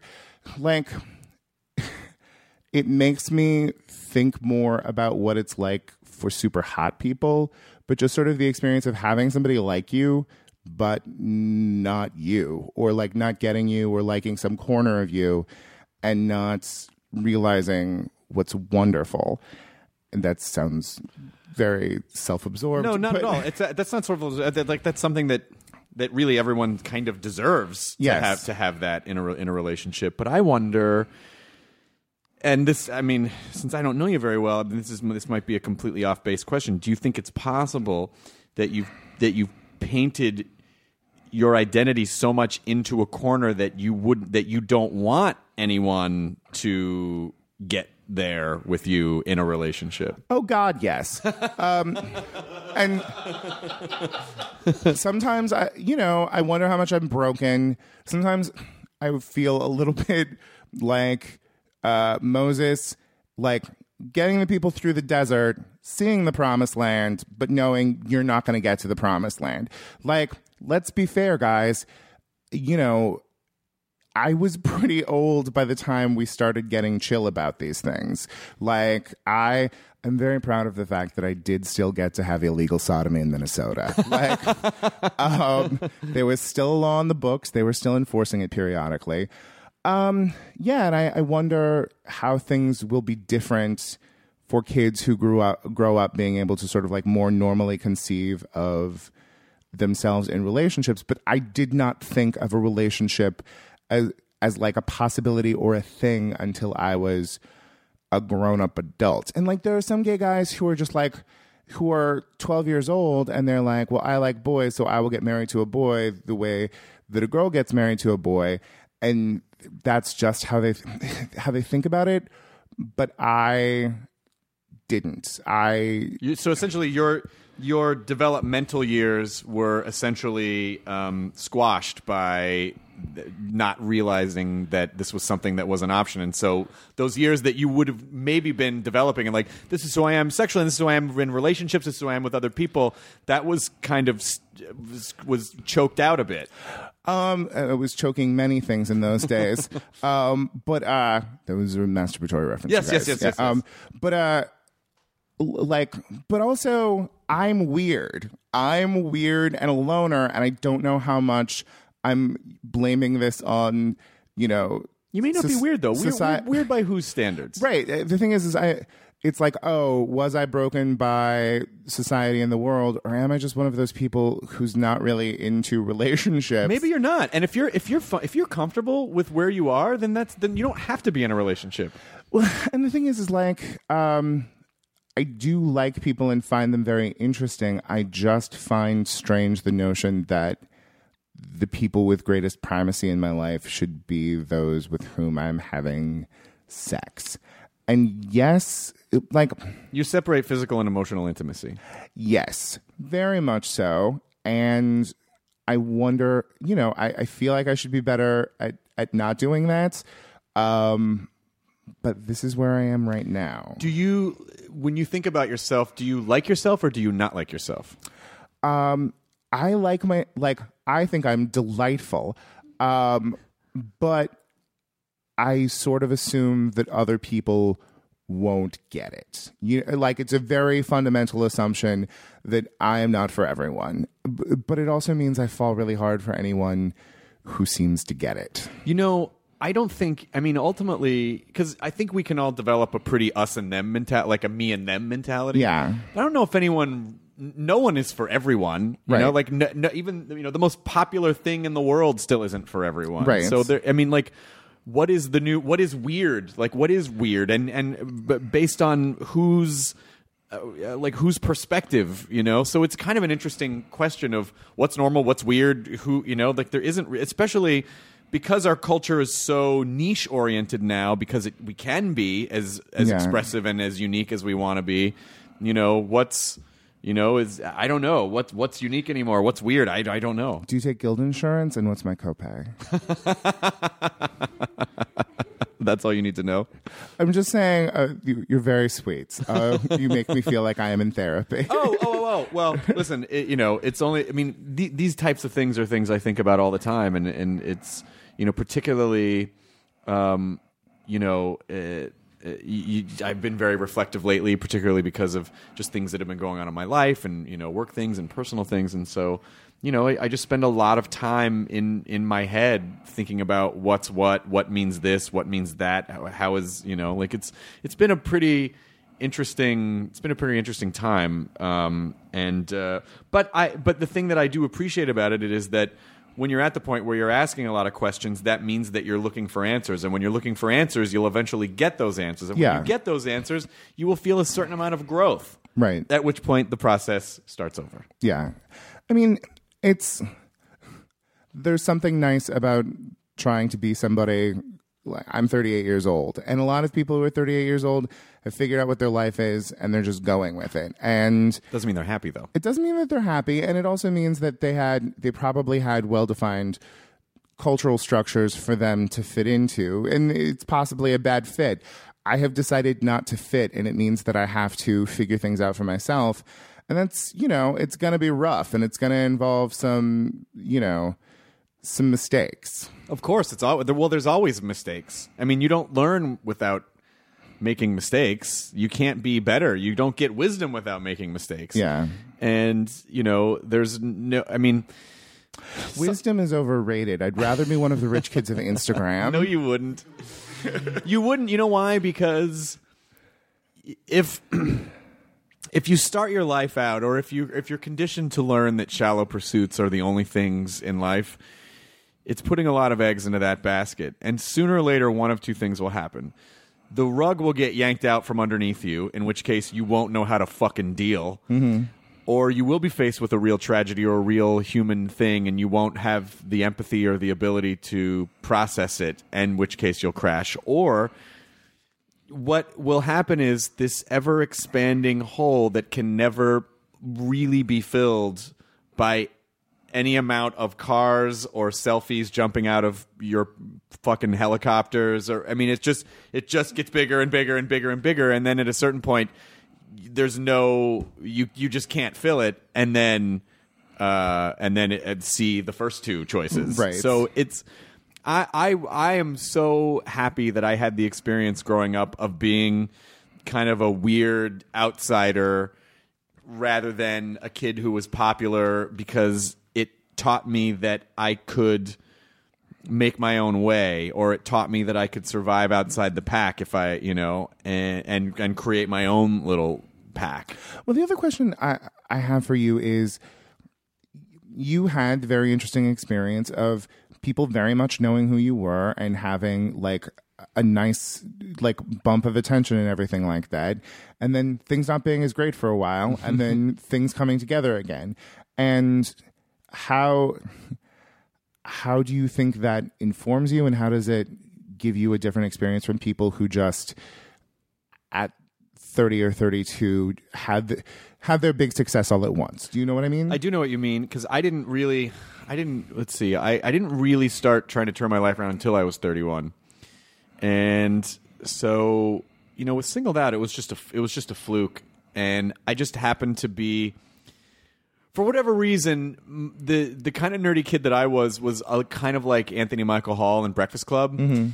[SPEAKER 7] It makes me think more about what it's like for super hot people, but just sort of the experience of having somebody like you, but not you, or not getting you, or liking some corner of you, and not realizing what's wonderful. and that sounds very self-absorbed.
[SPEAKER 8] No, not
[SPEAKER 7] but-
[SPEAKER 8] at all. It's that's not sort of like that's something that really everyone kind of deserves to have that in a relationship. But I wonder, and this, I mean, since I don't know you very well, this might be a completely off base question. Do you think it's possible that you've painted your identity so much into a corner that you don't want anyone to get there with you in a relationship?
[SPEAKER 7] Oh God, yes. And sometimes I wonder how much I'm broken. Sometimes I feel a little bit like Moses, like getting the people through the desert, seeing the promised land, but knowing you're not going to get to the promised land. Like, let's be fair, guys. I was pretty old by the time we started getting chill about these things. Like, I am very proud of the fact that I did still get to have illegal sodomy in Minnesota. Like, there was still a law in the books. They were still enforcing it periodically. And I wonder how things will be different for kids who grow up being able to sort of like more normally conceive of themselves in relationships. But I did not think of a relationship as like a possibility or a thing until I was a grown-up adult. And like there are some gay guys who are 12 years old and they're like, well, I like boys, so I will get married to a boy the way that a girl gets married to a boy. And that's just how they think about it. But I didn't.
[SPEAKER 8] So essentially your developmental years were essentially squashed by not realizing that this was something that was an option. And so those years that you would have maybe been developing and like, this is who I am sexually, and this is who I am in relationships, this is who I am with other people, that was kind of was choked out a bit.
[SPEAKER 7] It was choking many things in those days. But there was a masturbatory reference.
[SPEAKER 8] Yes.
[SPEAKER 7] But also I'm weird. I'm weird and a loner, and I don't know how much I'm blaming this on,
[SPEAKER 8] You may not be weird though. We're weird by whose standards?
[SPEAKER 7] Right. The thing is it's like, oh, was I broken by society and the world, or am I just one of those people who's not really into relationships?
[SPEAKER 8] Maybe you're not. And if you're comfortable with where you are, then you don't have to be in a relationship.
[SPEAKER 7] Well, and the thing is like, I do like people and find them very interesting. I just find strange the notion that the people with greatest primacy in my life should be those with whom I'm having sex. And yes, like...
[SPEAKER 8] You separate physical and emotional intimacy.
[SPEAKER 7] Yes, very much so. And I wonder, I feel like I should be better at not doing that. But this is where I am right now. When
[SPEAKER 8] you think about yourself, do you like yourself or do you not like yourself?
[SPEAKER 7] I think I'm delightful. But I sort of assume that other people won't get it. It's a very fundamental assumption that I am not for everyone. But it also means I fall really hard for anyone who seems to get it.
[SPEAKER 8] I don't think, ultimately, because I think we can all develop a pretty us and them mentality, like a me and them mentality.
[SPEAKER 7] Yeah.
[SPEAKER 8] But I don't know if no one is for everyone. Even the most popular thing in the world still isn't for everyone.
[SPEAKER 7] Right.
[SPEAKER 8] So what is weird? Like, what is weird? And based on whose perspective, So it's kind of an interesting question of what's normal, what's weird, there isn't, especially because our culture is so niche oriented now, because we can be as expressive and as unique as we want to be. I don't know what's unique anymore. What's weird? I don't know.
[SPEAKER 7] Do you take Guild insurance, and what's my copay?
[SPEAKER 8] That's all you need to know.
[SPEAKER 7] I'm just saying, you're very sweet. You make me feel like I am in therapy.
[SPEAKER 8] Oh. Well, listen, it's only. These types of things are things I think about all the time, and it's particularly, I've been very reflective lately, particularly because of just things that have been going on in my life, and work things and personal things, and so. I just spend a lot of time in my head thinking about what's what means this, what means that, how is, it's been a pretty interesting. It's been a pretty interesting time. But the thing that I do appreciate about it is that when you're at the point where you're asking a lot of questions, that means that you're looking for answers. And when you're looking for answers, you'll eventually get those answers. And when you get those answers, you will feel a certain amount of growth.
[SPEAKER 7] Right.
[SPEAKER 8] At which point the process starts over.
[SPEAKER 7] Yeah. I mean, there's something nice about trying to be somebody. I'm 38 years old, and a lot of people who are 38 years old have figured out what their life is, and they're just going with it. And
[SPEAKER 8] doesn't mean they're happy, though.
[SPEAKER 7] It doesn't mean that they're happy, and it also means that they probably had well-defined cultural structures for them to fit into, and it's possibly a bad fit. I have decided not to fit, and it means that I have to figure things out for myself, and that's, it's going to be rough, and it's going to involve some mistakes.
[SPEAKER 8] Of course, there's always mistakes. I mean, you don't learn without making mistakes. You can't be better. You don't get wisdom without making mistakes.
[SPEAKER 7] Yeah.
[SPEAKER 8] And, there's no, I mean...
[SPEAKER 7] Wisdom is overrated. I'd rather be one of the rich kids of Instagram.
[SPEAKER 8] No, you wouldn't. You wouldn't. You know why? Because if you start your life out, or if you're conditioned to learn that shallow pursuits are the only things in life, it's putting a lot of eggs into that basket. And sooner or later, one of two things will happen. The rug will get yanked out from underneath you, in which case you won't know how to fucking deal.
[SPEAKER 7] Mm-hmm.
[SPEAKER 8] Or you will be faced with a real tragedy or a real human thing, and you won't have the empathy or the ability to process it, in which case you'll crash. Or what will happen is this ever-expanding hole that can never really be filled by any amount of cars or selfies jumping out of your fucking helicopters. Or I mean, it just gets bigger and bigger and bigger and bigger, and then at a certain point, there's no you just can't fill it, and then see the first two choices.
[SPEAKER 7] Right.
[SPEAKER 8] So it's I am so happy that I had the experience growing up of being kind of a weird outsider rather than a kid who was popular, because it taught me that I could make my own way, or it taught me that I could survive outside the pack if I, and create my own little pack.
[SPEAKER 7] Well, the other question I have for you is, you had the very interesting experience of people very much knowing who you were and having like a nice like bump of attention and everything like that, and then things not being as great for a while, and then things coming together again. And how do you think that informs you, and how does it give you a different experience from people who just at 30 or 32 had their big success all at once? Do you know what I mean?
[SPEAKER 8] I do know what you mean, because I didn't really start trying to turn my life around until I was 31. And so, with Singled Out, it was just a fluke, and I just happened to be, for whatever reason, the kind of nerdy kid that I was kind of like Anthony Michael Hall in Breakfast Club.
[SPEAKER 7] Mm-hmm.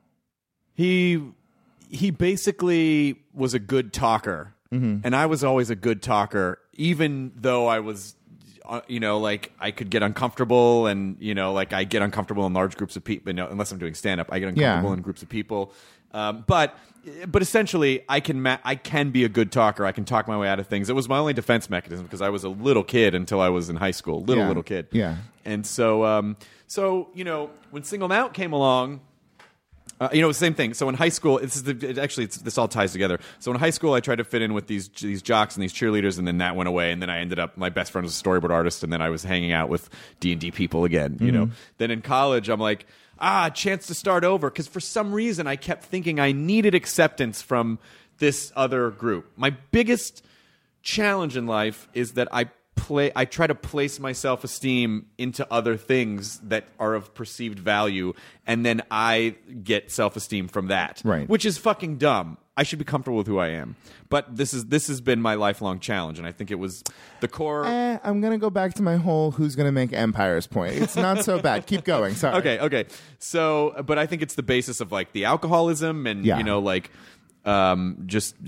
[SPEAKER 8] He basically was a good talker,
[SPEAKER 7] mm-hmm.
[SPEAKER 8] and I was always a good talker, even though I was, like I could get uncomfortable, and like I get uncomfortable in large groups of people. Unless I'm doing stand up, I get uncomfortable in groups of people. But essentially, I can be a good talker. I can talk my way out of things. It was my only defense mechanism, because I was a little kid until I was in high school. Little kid.
[SPEAKER 7] Yeah.
[SPEAKER 8] And so, when Singled Out came along, same thing. So in high school, this all ties together. So in high school, I tried to fit in with these jocks and these cheerleaders, and then that went away. And then I ended up, my best friend was a storyboard artist, and then I was hanging out with D&D people again.
[SPEAKER 7] Mm-hmm.
[SPEAKER 8] Then in college, I'm like, chance to start over, because for some reason I kept thinking I needed acceptance from this other group. My biggest challenge in life is that I try to place my self-esteem into other things that are of perceived value, and then I get self-esteem from that.
[SPEAKER 7] Right.
[SPEAKER 8] Which is fucking dumb. I should be comfortable with who I am. But this has been my lifelong challenge, and I think it was the core.
[SPEAKER 7] I'm going to go back to my whole who's going to make empires point. It's not so bad. Keep going. Sorry.
[SPEAKER 8] Okay. So, but I think it's the basis of like the alcoholism and, just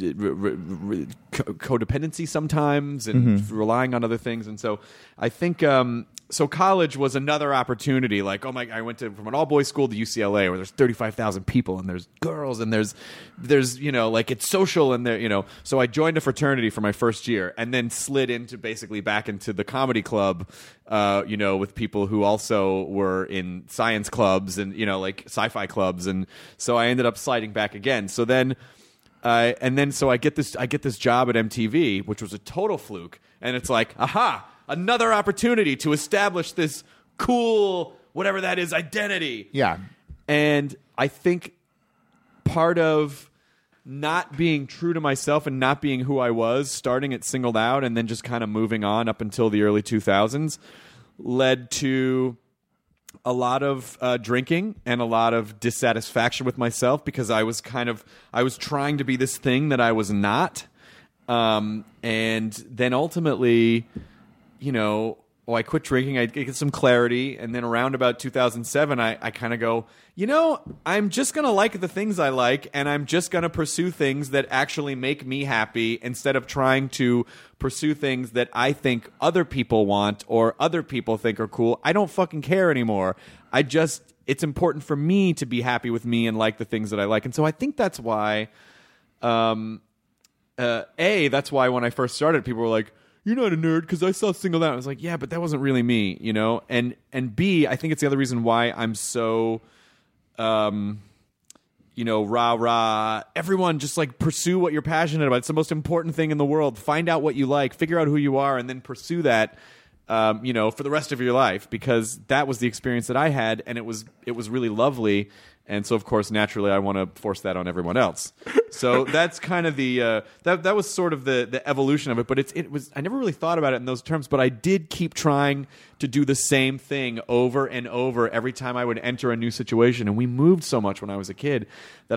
[SPEAKER 8] codependency sometimes, and relying on other things. And so I think so college was another opportunity. Like, oh my, I went from an all boys school to UCLA where there's 35,000 people and there's girls and there's like it's social and there, so I joined a fraternity for my first year and then slid into basically back into the comedy club, with people who also were in science clubs and, like sci-fi clubs. And so I ended up sliding back again. So then, so I get this job at MTV, which was a total fluke. And it's like, aha, another opportunity to establish this cool, whatever that is, identity.
[SPEAKER 7] Yeah.
[SPEAKER 8] And I think part of not being true to myself and not being who I was, starting at Singled Out and then just kind of moving on up until the early 2000s, led to a lot of drinking and a lot of dissatisfaction with myself because I was trying to be this thing that I was not. And then ultimately, I quit drinking. I get some clarity. And then around about 2007, I kind of go, I'm just going to like the things I like. And I'm just going to pursue things that actually make me happy instead of trying to pursue things that I think other people want or other people think are cool. I don't fucking care anymore. It's important for me to be happy with me and like the things that I like. And so I think that's why, that's why when I first started, people were like, "You're not a nerd," because I saw Singled Out. I was like, yeah, but that wasn't really me, And B, I think it's the other reason why I'm so, rah-rah. Everyone just like pursue what you're passionate about. It's the most important thing in the world. Find out what you like, figure out who you are, and then pursue that, for the rest of your life. Because that was the experience that I had, and it was really lovely. And so, of course, naturally, I want to force that on everyone else. So that's kind of the that was sort of the evolution of it. But it was I never really thought about it in those terms. But I did keep trying to do the same thing over and over every time I would enter a new situation. And we moved so much when I was a kid that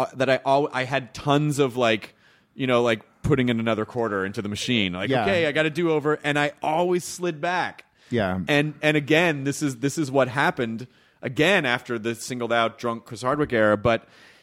[SPEAKER 8] I had tons of like putting in another quarter into the machine. Like, okay, I got to do over, and I always slid back.
[SPEAKER 7] Yeah.
[SPEAKER 8] And again, this is what happened. Again, after the Singled Out, drunk Chris Hardwick era, but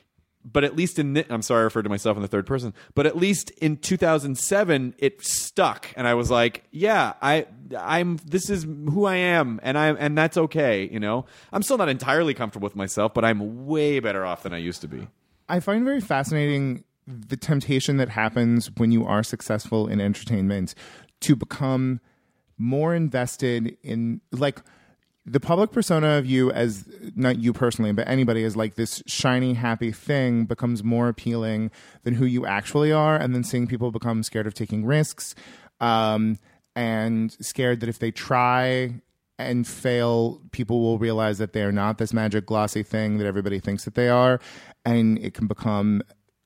[SPEAKER 8] at least I'm sorry I referred to myself in the third person, but at least in 2007, it stuck, and I was like, yeah, this is who I am, and that's okay, I'm still not entirely comfortable with myself, but I'm way better off than I used to be.
[SPEAKER 7] I find very fascinating the temptation that happens when you are successful in entertainment to become more invested in, like, the public persona of you, as not you personally, but anybody, as like this shiny, happy thing becomes more appealing than who you actually are. And then seeing people become scared of taking risks, and scared that if they try and fail, people will realize that they are not this magic glossy thing that everybody thinks that they are. And it can become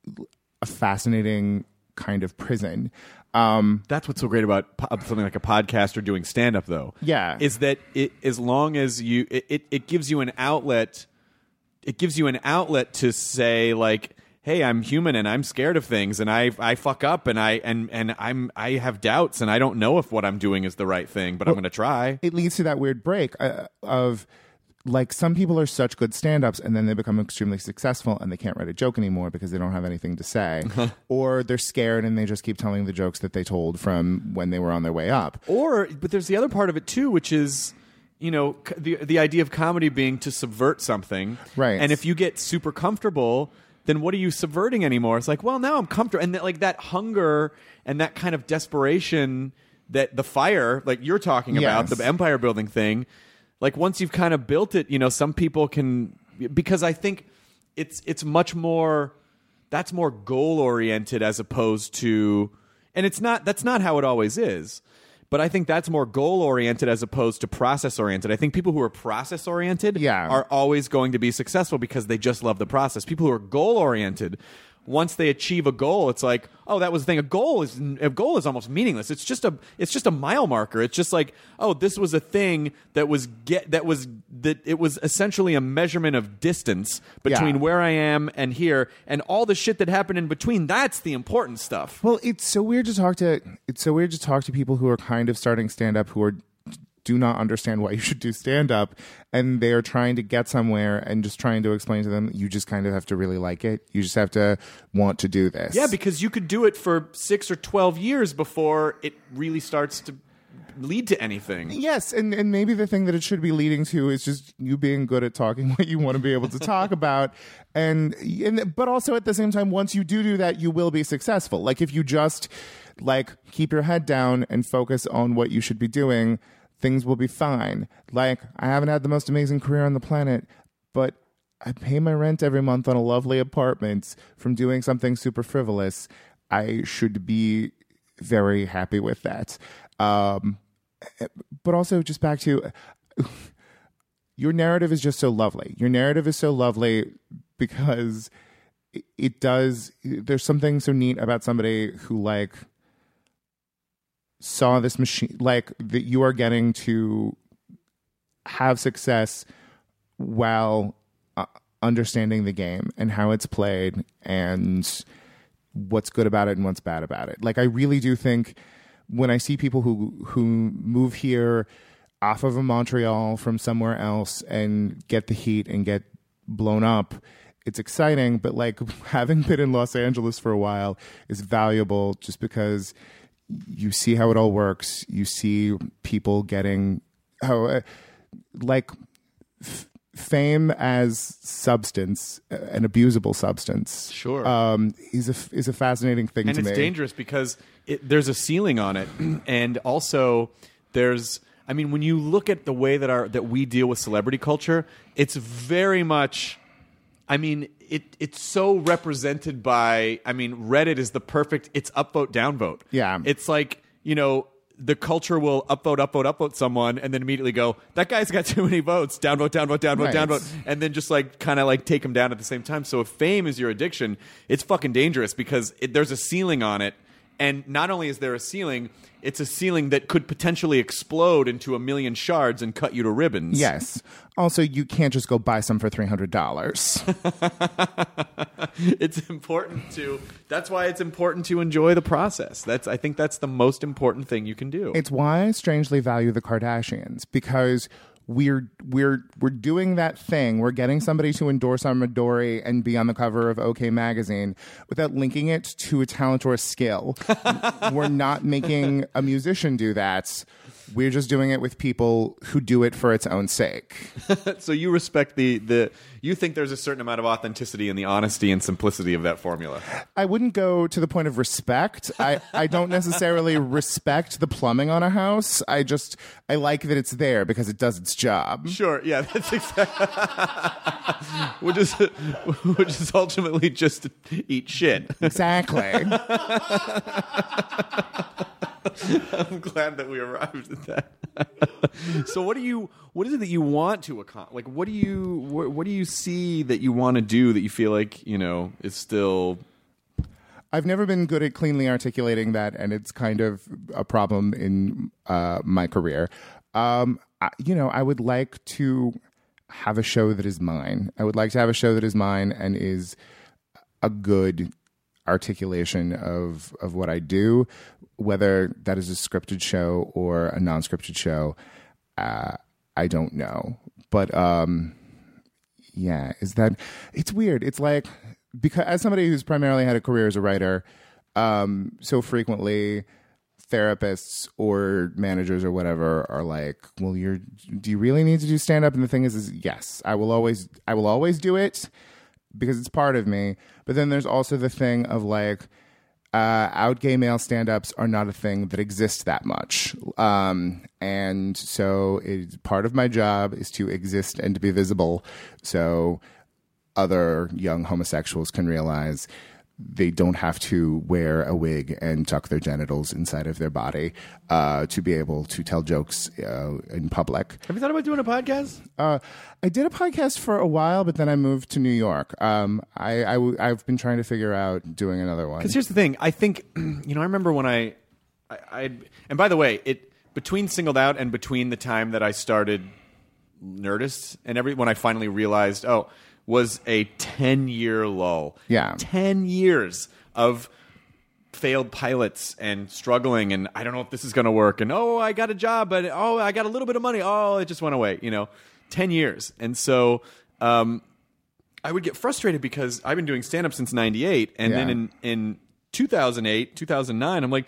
[SPEAKER 7] a fascinating kind of prison.
[SPEAKER 8] That's what's so great about something like a podcast or doing stand-up, though.
[SPEAKER 7] Yeah,
[SPEAKER 8] is that as long as it gives you an outlet. It gives you an outlet to say, like, hey, I'm human and I'm scared of things and I fuck up and I have doubts and I don't know if what I'm doing is the right thing, but I'm going to try.
[SPEAKER 7] It leads to that weird break of. Like, some people are such good stand-ups and then they become extremely successful and they can't write a joke anymore because they don't have anything to say. Or they're scared and they just keep telling the jokes that they told from when they were on their way up.
[SPEAKER 8] But there's the other part of it too, which is, the idea of comedy being to subvert something.
[SPEAKER 7] Right.
[SPEAKER 8] And if you get super comfortable, then what are you subverting anymore? It's like, well, now I'm comfortable. And that hunger and that kind of desperation, that the fire, like you're talking about, the empire building thing, like once you've kind of built it, some people can, because I think it's much more, that's more goal oriented as opposed to, and that's not how it always is, but I think that's more goal oriented as opposed to process oriented. I think people who are process oriented are always going to be successful because they just love the process. People who are goal oriented, once they achieve a goal, it's like, oh, that was the thing. A goal is almost meaningless. It's just a mile marker. It's just like, oh, this was a thing that it was essentially a measurement of distance between where I am and here, and all the shit that happened in between. That's the important stuff.
[SPEAKER 7] Well, it's so weird to talk to people who are kind of starting stand up who do not understand why you should do stand-up, and they are trying to get somewhere and just trying to explain to them, you just kind of have to really like it. You just have to want to do this.
[SPEAKER 8] Yeah, because you could do it for 6 or 12 years before it really starts to lead to anything.
[SPEAKER 7] Yes, and maybe the thing that it should be leading to is just you being good at talking what you want to be able to talk about, but also at the same time, once you do that, you will be successful. Like if you just like keep your head down and focus on what you should be doing, things will be fine. Like I haven't had the most amazing career on the planet, but I pay my rent every month on a lovely apartment from doing something super frivolous. I should be very happy with that. But also just back to your narrative is just so lovely. Your narrative is so lovely because there's something so neat about somebody who like saw this machine, like that you are getting to have success while understanding the game and how it's played and what's good about it and what's bad about it. Like I really do think when I see people who move here off of a Montreal from somewhere else and get the heat and get blown up, it's exciting. But like having been in Los Angeles for a while is valuable just because you see how it all works. You see people getting fame as substance, an abusable substance.
[SPEAKER 8] Sure,
[SPEAKER 7] is a fascinating thing to me.
[SPEAKER 8] And it's dangerous because there's a ceiling on it, and also there's. I mean, when you look at the way that we deal with celebrity culture, it's very much. I mean, it's so represented by. I mean, Reddit is the perfect. It's upvote, downvote.
[SPEAKER 7] Yeah,
[SPEAKER 8] it's like the culture will upvote someone and then immediately go, that guy's got too many votes, downvote, right. Downvote, and then just like kind of like take them down at the same time. So if fame is your addiction, it's fucking dangerous because there's a ceiling on it. And not only is there a ceiling, it's a ceiling that could potentially explode into a million shards and cut you to ribbons.
[SPEAKER 7] Yes. Also, you can't just go buy some for $300.
[SPEAKER 8] It's important to. That's why it's important to enjoy the process. I think that's the most important thing you can do.
[SPEAKER 7] It's why I strangely value the Kardashians, because we're doing that thing. We're getting somebody to endorse our Midori and be on the cover of OK Magazine without linking it to a talent or a skill. We're not making a musician do that. We're just doing it with people who do it for its own sake.
[SPEAKER 8] So you respect you think there's a certain amount of authenticity in the honesty and simplicity of that formula.
[SPEAKER 7] I wouldn't go to the point of respect. I don't necessarily respect the plumbing on a house. I like that it's there because it does its job.
[SPEAKER 8] Sure, yeah, that's exactly which is ultimately just to eat shit.
[SPEAKER 7] Exactly.
[SPEAKER 8] I'm glad that we arrived at that. So what is it that you want to accomplish? Like what do you see that you want to do that you feel like, is still.
[SPEAKER 7] I've never been good at cleanly articulating that, and it's kind of a problem in my career. I would like to have a show that is mine. I would like to have a show that is mine and is a good articulation of what I do, whether that is a scripted show or a non-scripted show. I don't know, but it's weird. It's like, because as somebody who's primarily had a career as a writer, so frequently therapists or managers or whatever are like, well, do you really need to do stand-up? And the thing is yes, I will always do it because it's part of me. But then there's also the thing of like, out gay male stand-ups are not a thing that exists that much. And so part of my job is to exist and to be visible so other young homosexuals can realize they don't have to wear a wig and tuck their genitals inside of their body to be able to tell jokes in public.
[SPEAKER 8] Have you thought about doing a podcast?
[SPEAKER 7] I did a podcast for a while, but then I moved to New York. I've been trying to figure out doing another one.
[SPEAKER 8] Because here's the thing. I think, I remember when I and by the way, between Singled Out and between the time that I started Nerdist and when I finally realized, was a 10-year lull.
[SPEAKER 7] Yeah.
[SPEAKER 8] 10 years of failed pilots and struggling, and I don't know if this is going to work, and I got a job, but I got a little bit of money. It just went away, 10 years. And so I would get frustrated because I've been doing stand-up since 98, and then in 2008, 2009, I'm like,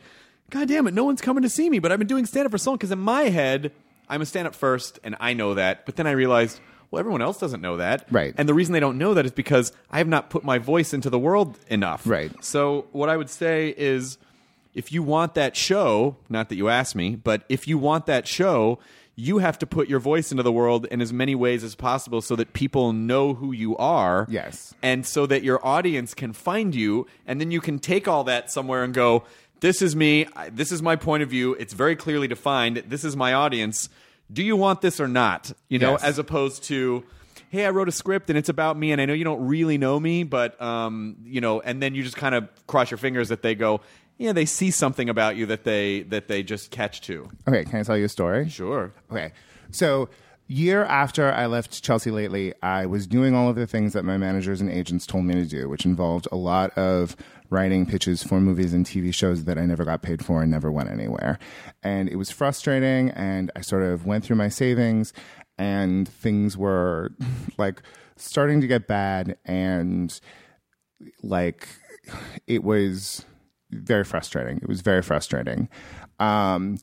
[SPEAKER 8] God damn it, no one's coming to see me, but I've been doing stand-up for so long. Because in my head, I'm a stand-up first, and I know that. But then I realized, well, everyone else doesn't know that.
[SPEAKER 7] Right.
[SPEAKER 8] And the reason they don't know that is because I have not put my voice into the world enough.
[SPEAKER 7] Right.
[SPEAKER 8] So what I would say is, if you want that show, not that you asked me, but if you want that show, you have to put your voice into the world in as many ways as possible so that people know who you are.
[SPEAKER 7] Yes.
[SPEAKER 8] And so that your audience can find you, and then you can take all that somewhere and go, this is me, this is my point of view, it's very clearly defined, this is my audience. Do you want this or not? You know,
[SPEAKER 7] Yes.
[SPEAKER 8] as opposed to, hey, I wrote a script and it's about me, and I know you don't really know me, but, you know, and then you just kind of cross your fingers that they go, yeah, they see something about you that they just catch to.
[SPEAKER 7] Okay, can I tell you a story?
[SPEAKER 8] Sure.
[SPEAKER 7] Okay. So, year after I left Chelsea Lately, I was doing all of the things that my managers and agents told me to do, which involved a lot of writing pitches for movies and TV shows that I never got paid for and never went anywhere. And it was frustrating, and I sort of went through my savings, and things were like starting to get bad, and like it was very frustrating. It was very frustrating. And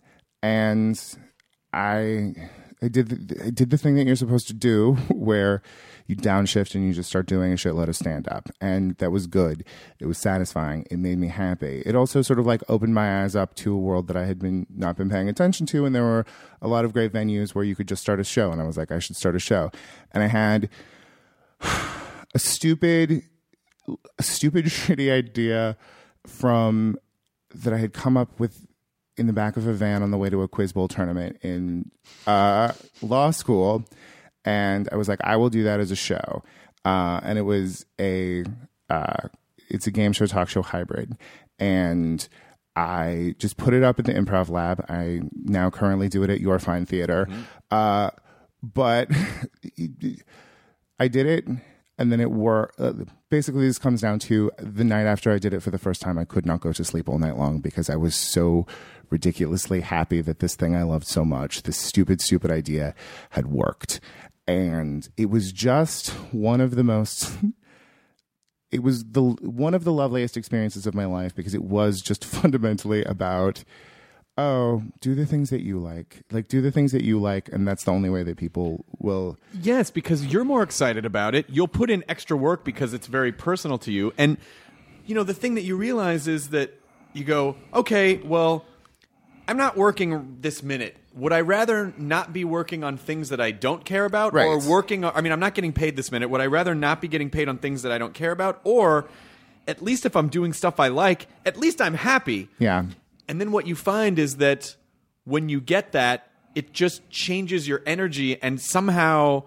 [SPEAKER 7] I did the thing that you're supposed to do where you downshift and you just start doing a shitload of stand-up. And that was good. It was satisfying. It made me happy. It also sort of like opened my eyes up to a world that I had not been paying attention to. And there were a lot of great venues where you could just start a show. And I was like, I should start a show. And I had a stupid, shitty idea that I had come up with in the back of a van on the way to a Quiz Bowl tournament in law school. And I was like, I will do that as a show. And it was it's a game show, talk show hybrid. And I just put it up at the Improv Lab. I now currently do it at Your Fine Theater. But I did it. And then basically this comes down to the night after I did it for the first time, I could not go to sleep all night long because I was so ridiculously happy that this thing I loved so much, this stupid idea had worked. And it was just one of the loveliest experiences of my life because it was just fundamentally about, do the things that you like. Like, do the things that you like, and that's the only way that people will...
[SPEAKER 8] Yes, because you're more excited about it. You'll put in extra work because it's very personal to you. And, you know, the thing that you realize is that you go, okay, well, I'm not working this minute. Would I rather not be working on things that I don't care about?
[SPEAKER 7] Right.
[SPEAKER 8] Or working on... I mean, I'm not getting paid this minute. Would I rather not be getting paid on things that I don't care about? Or, at least if I'm doing stuff I like, at least I'm happy.
[SPEAKER 7] Yeah.
[SPEAKER 8] And then what you find is that when you get that, it just changes your energy, and somehow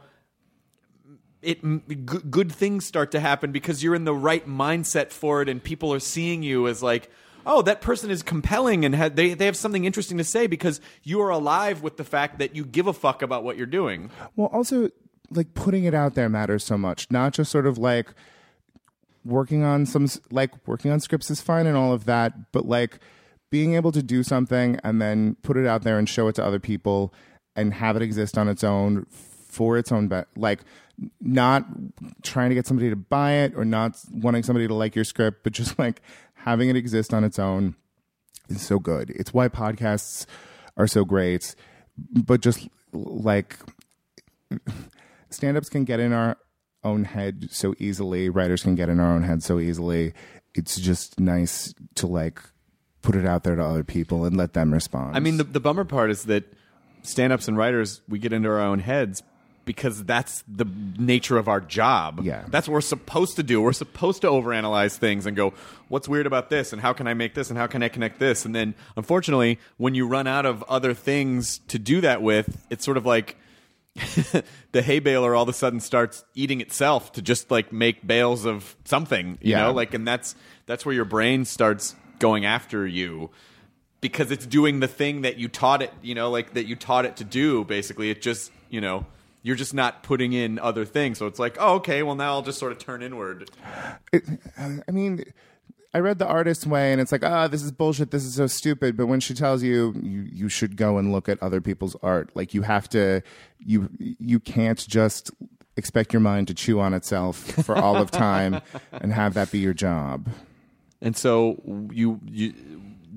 [SPEAKER 8] good things start to happen because you're in the right mindset for it, and people are seeing you as like, oh, that person is compelling, and they have something interesting to say because you are alive with the fact that you give a fuck about what you're doing.
[SPEAKER 7] Well, also, like, putting it out there matters so much. Not just sort of like working on scripts is fine and all of that, but like being able to do something and then put it out there and show it to other people and have it exist on its own for its own like not trying to get somebody to buy it or not wanting somebody to like your script, but just like having it exist on its own is so good. It's why podcasts are so great, but just like stand-ups can get in our own head so easily. Writers can get in our own head so easily. It's just nice to like put it out there to other people and let them respond.
[SPEAKER 8] I mean, the bummer part is that stand-ups and writers, we get into our own heads because that's the nature of our job.
[SPEAKER 7] Yeah.
[SPEAKER 8] That's what we're supposed to do. We're supposed to overanalyze things and go, what's weird about this? And how can I make this? And how can I connect this? And then, unfortunately, when you run out of other things to do that with, it's sort of like the hay baler all of a sudden starts eating itself to just like make bales of something, you know? Like, and that's where your brain starts going after you because it's doing the thing that you taught it, you know, like that you taught it to do. Basically, it just, you know, you're just not putting in other things. So it's like, oh, okay, well now I'll just sort of turn inward.
[SPEAKER 7] I mean, I read The Artist's Way and it's like, this is bullshit. This is so stupid. But when she tells you should go and look at other people's art, like you have to, you can't just expect your mind to chew on itself for all of time and have that be your job.
[SPEAKER 8] And so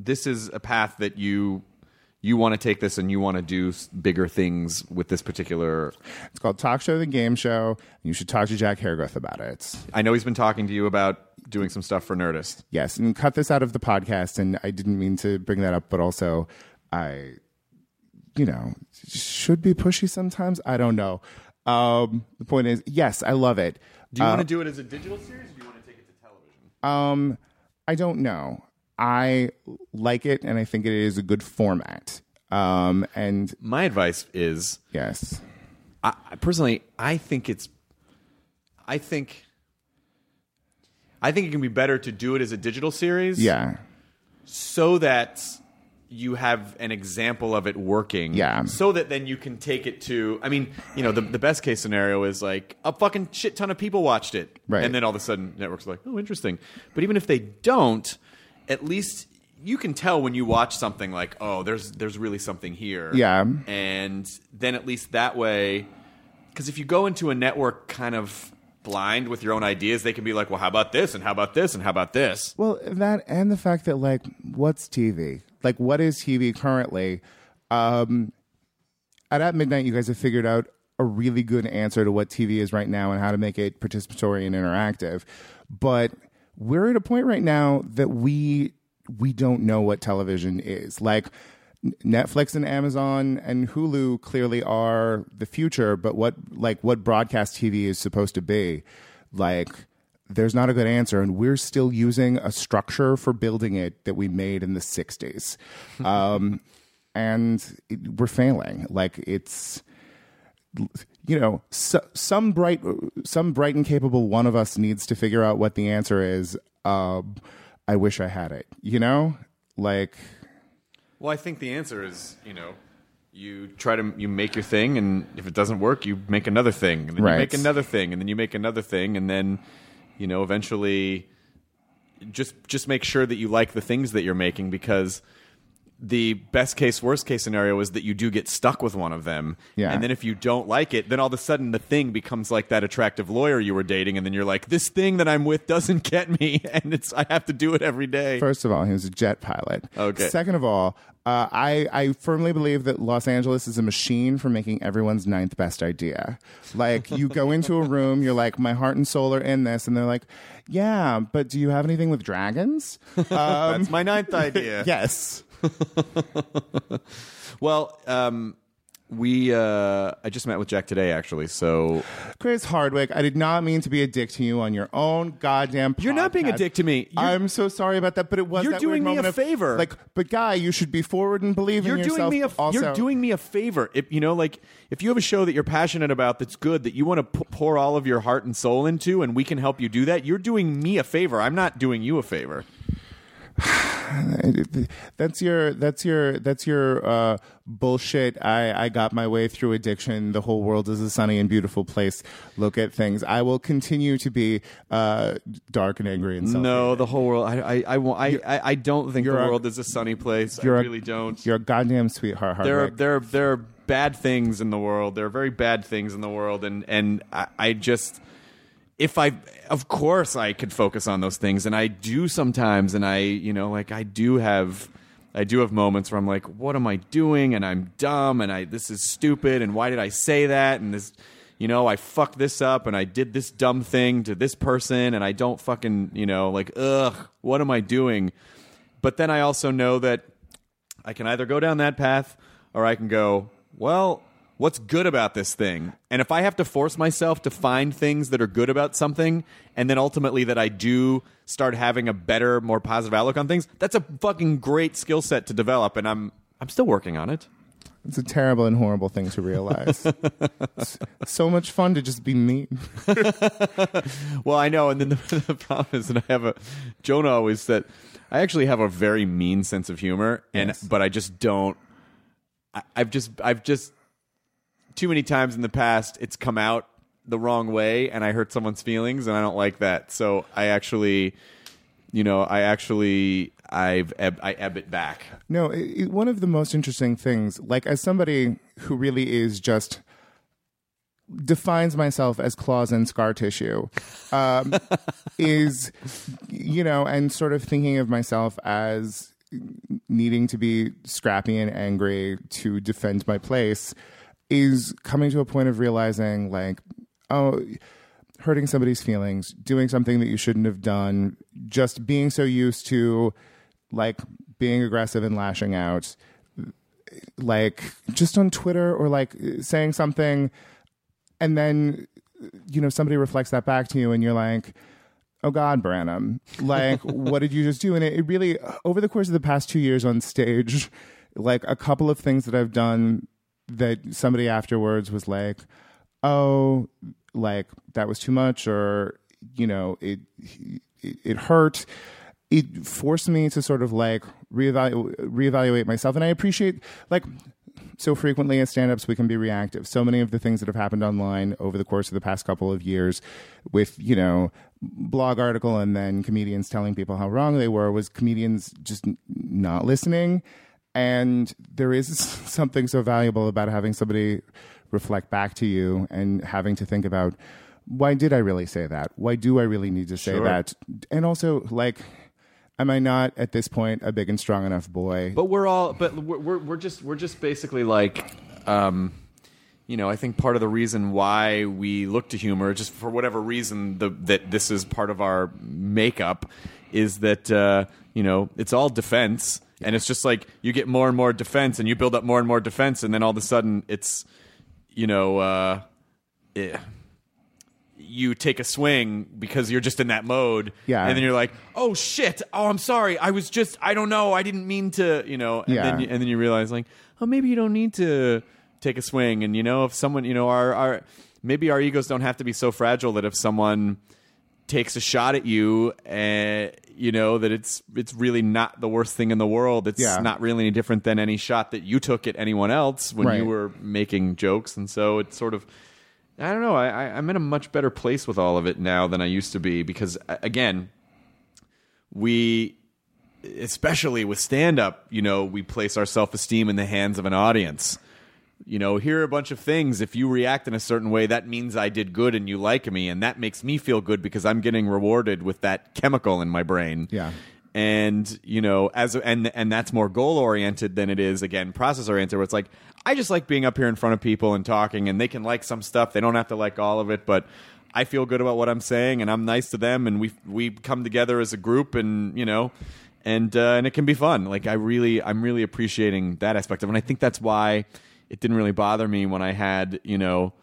[SPEAKER 8] this is a path that you want to take this and you want to do bigger things with this particular...
[SPEAKER 7] It's called Talk Show the Game Show. You should talk to Jack Haregrowth about it.
[SPEAKER 8] I know he's been talking to you about doing some stuff for Nerdist.
[SPEAKER 7] Yes, and cut this out of the podcast, and I didn't mean to bring that up, but also I, should be pushy sometimes. I don't know. The point is, yes, I love it.
[SPEAKER 8] Do you want to do it as a digital series, or do you want to take it to television?
[SPEAKER 7] I don't know. I like it, and I think it is a good format. And
[SPEAKER 8] my advice is,
[SPEAKER 7] yes,
[SPEAKER 8] I personally, I think it can be better to do it as a digital series.
[SPEAKER 7] Yeah.
[SPEAKER 8] So that you have an example of it working.
[SPEAKER 7] Yeah.
[SPEAKER 8] So that then you can take it to, the best case scenario is like a fucking shit ton of people watched it.
[SPEAKER 7] Right.
[SPEAKER 8] And then all of a sudden networks are like, oh, interesting. But even if they don't, at least you can tell when you watch something like, oh, there's really something here.
[SPEAKER 7] Yeah.
[SPEAKER 8] And then at least that way, because if you go into a network kind of blind with your own ideas, they can be like, well, how about this, and how about this, and how about this?
[SPEAKER 7] Well, that and the fact that, like, what's TV? Like, what is TV currently? At Midnight, you guys have figured out a really good answer to what TV is right now and how to make it participatory and interactive. But we're at a point right now that we don't know what television is. Like, Netflix and Amazon and Hulu clearly are the future, but what broadcast TV is supposed to be, like, there's not a good answer, and we're still using a structure for building it that we made in the 60s. And we're failing. Like, it's, some bright and capable one of us needs to figure out what the answer is. I wish I had it, like...
[SPEAKER 8] Well, I think the answer is, you make your thing, and if it doesn't work, you make another thing, and then
[SPEAKER 7] right.
[SPEAKER 8] you make another thing, and then you make another thing, and then, eventually just make sure that you like the things that you're making, because the best case, worst case scenario is that you do get stuck with one of them.
[SPEAKER 7] Yeah.
[SPEAKER 8] And then if you don't like it, then all of a sudden the thing becomes like that attractive lawyer you were dating, and then you're like, this thing that I'm with doesn't get me, and I have to do it every day.
[SPEAKER 7] First of all, he was a jet pilot.
[SPEAKER 8] Okay.
[SPEAKER 7] Second of all, I firmly believe that Los Angeles is a machine for making everyone's ninth best idea. Like, you go into a room, you're like, my heart and soul are in this, and they're like, yeah, but do you have anything with dragons?
[SPEAKER 8] That's my ninth idea.
[SPEAKER 7] Yes.
[SPEAKER 8] Well, I just met with Jack today, actually. So,
[SPEAKER 7] Chris Hardwick, I did not mean to be a dick to you on your own goddamn podcast.
[SPEAKER 8] You're not being a dick to me.
[SPEAKER 7] I'm so sorry about that, but it was
[SPEAKER 8] You're
[SPEAKER 7] that
[SPEAKER 8] doing
[SPEAKER 7] weird
[SPEAKER 8] me
[SPEAKER 7] moment
[SPEAKER 8] a favor.
[SPEAKER 7] But Guy, you should be forward and believe in yourself.
[SPEAKER 8] You're doing me a favor. If you have a show that you're passionate about that's good, that you want to pour all of your heart and soul into, and we can help you do that, you're doing me a favor. I'm not doing you a favor.
[SPEAKER 7] That's your bullshit. I got my way through addiction. The whole world is a sunny and beautiful place. Look at things. I will continue to be dark and angry and self-hating.
[SPEAKER 8] No, the whole world. I don't think the world is a sunny place. I really don't.
[SPEAKER 7] You're a goddamn sweetheart, Hardwick.
[SPEAKER 8] There are bad things in the world. There are very bad things in the world, and I just. Of course I could focus on those things, and I do sometimes, and I do have moments where I'm like, what am I doing? And I'm dumb, and this is stupid, and why did I say that? And this, I fucked this up, and I did this dumb thing to this person, and I don't fucking, ugh, what am I doing? But then I also know that I can either go down that path, or I can go, well, what's good about this thing? And if I have to force myself to find things that are good about something, and then ultimately that I do start having a better, more positive outlook on things, that's a fucking great skill set to develop, and I'm still working on it.
[SPEAKER 7] It's a terrible and horrible thing to realize. It's so much fun to just be mean.
[SPEAKER 8] Well, I know, and then the problem is that Jonah always said, I actually have a very mean sense of humor, but I just don't. I've just too many times in the past, it's come out the wrong way, and I hurt someone's feelings, and I don't like that. So I ebb it back.
[SPEAKER 7] No, one of the most interesting things, like, as somebody who really is just defines myself as claws and scar tissue, is, and sort of thinking of myself as needing to be scrappy and angry to defend my place is coming to a point of realizing, like, oh, hurting somebody's feelings, doing something that you shouldn't have done, just being so used to, like, being aggressive and lashing out, like, just on Twitter, or, like, saying something, and then, you know, somebody reflects that back to you, and you're like, oh God, Branham, like, what did you just do? And it really, over the course of the past 2 years on stage, like, a couple of things that I've done that somebody afterwards was like, oh, like, that was too much, or, you know, it hurt. It forced me to sort of, like, reevaluate myself. And I appreciate, like, so frequently as stand-ups, we can be reactive. So many of the things that have happened online over the course of the past couple of years with, you know, blog article and then comedians telling people how wrong they were, was comedians just not listening. And there is something so valuable about having somebody reflect back to you and having to think about, why did I really say that? Why do I really need to say that? And also, like, am I not at this point a big and strong enough boy?
[SPEAKER 8] But we're just basically like, you know, I think part of the reason why we look to humor, just for whatever reason, that this is part of our makeup, is that you know, it's all defense, and it's just like you get more and more defense, and you build up more and more defense, and then all of a sudden it's, you know, you take a swing because you're just in that mode, and then you're like, oh shit, oh I'm sorry, I don't know, I didn't mean to, you know, and then you realize, like, oh, maybe you don't need to take a swing, and, you know, if someone, you know, maybe our egos don't have to be so fragile that if someone takes a shot at you, you know, that it's really not the worst thing in the world. It's not really any different than any shot that you took at anyone else when you were making jokes. And so it's sort of, I don't know, I'm in a much better place with all of it now than I used to be, because, again, we, especially with stand-up, you know, we place our self-esteem in the hands of an audience. You know, here are a bunch of things. If you react in a certain way, that means I did good and you like me, and that makes me feel good because I'm getting rewarded with that chemical in my brain.
[SPEAKER 7] Yeah.
[SPEAKER 8] And, you know, and that's more goal-oriented than it is, again, process-oriented, where it's like, I just like being up here in front of people and talking, and they can like some stuff. They don't have to like all of it, but I feel good about what I'm saying, and I'm nice to them, and we come together as a group, and, you know, and it can be fun. Like, I'm really appreciating that aspect of it, and I think that's why it didn't really bother me when I had, you know,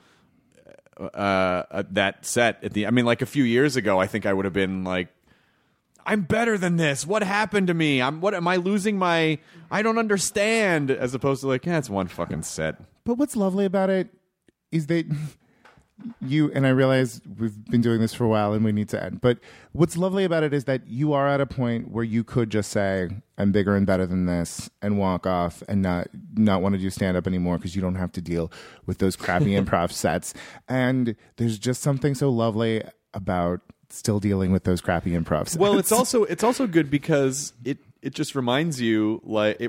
[SPEAKER 8] that set at the. I mean, like, a few years ago, I think I would have been like, I'm better than this. What happened to me? What am I losing my? I don't understand. As opposed to, like, yeah, it's one fucking set.
[SPEAKER 7] But what's lovely about it is that you, and I realize we've been doing this for a while and we need to end, but what's lovely about it is that you are at a point where you could just say, I'm bigger and better than this, and walk off and not want to do stand-up anymore because you don't have to deal with those crappy improv sets. And there's just something so lovely about still dealing with those crappy improv sets.
[SPEAKER 8] Well, it's also good because it just reminds you,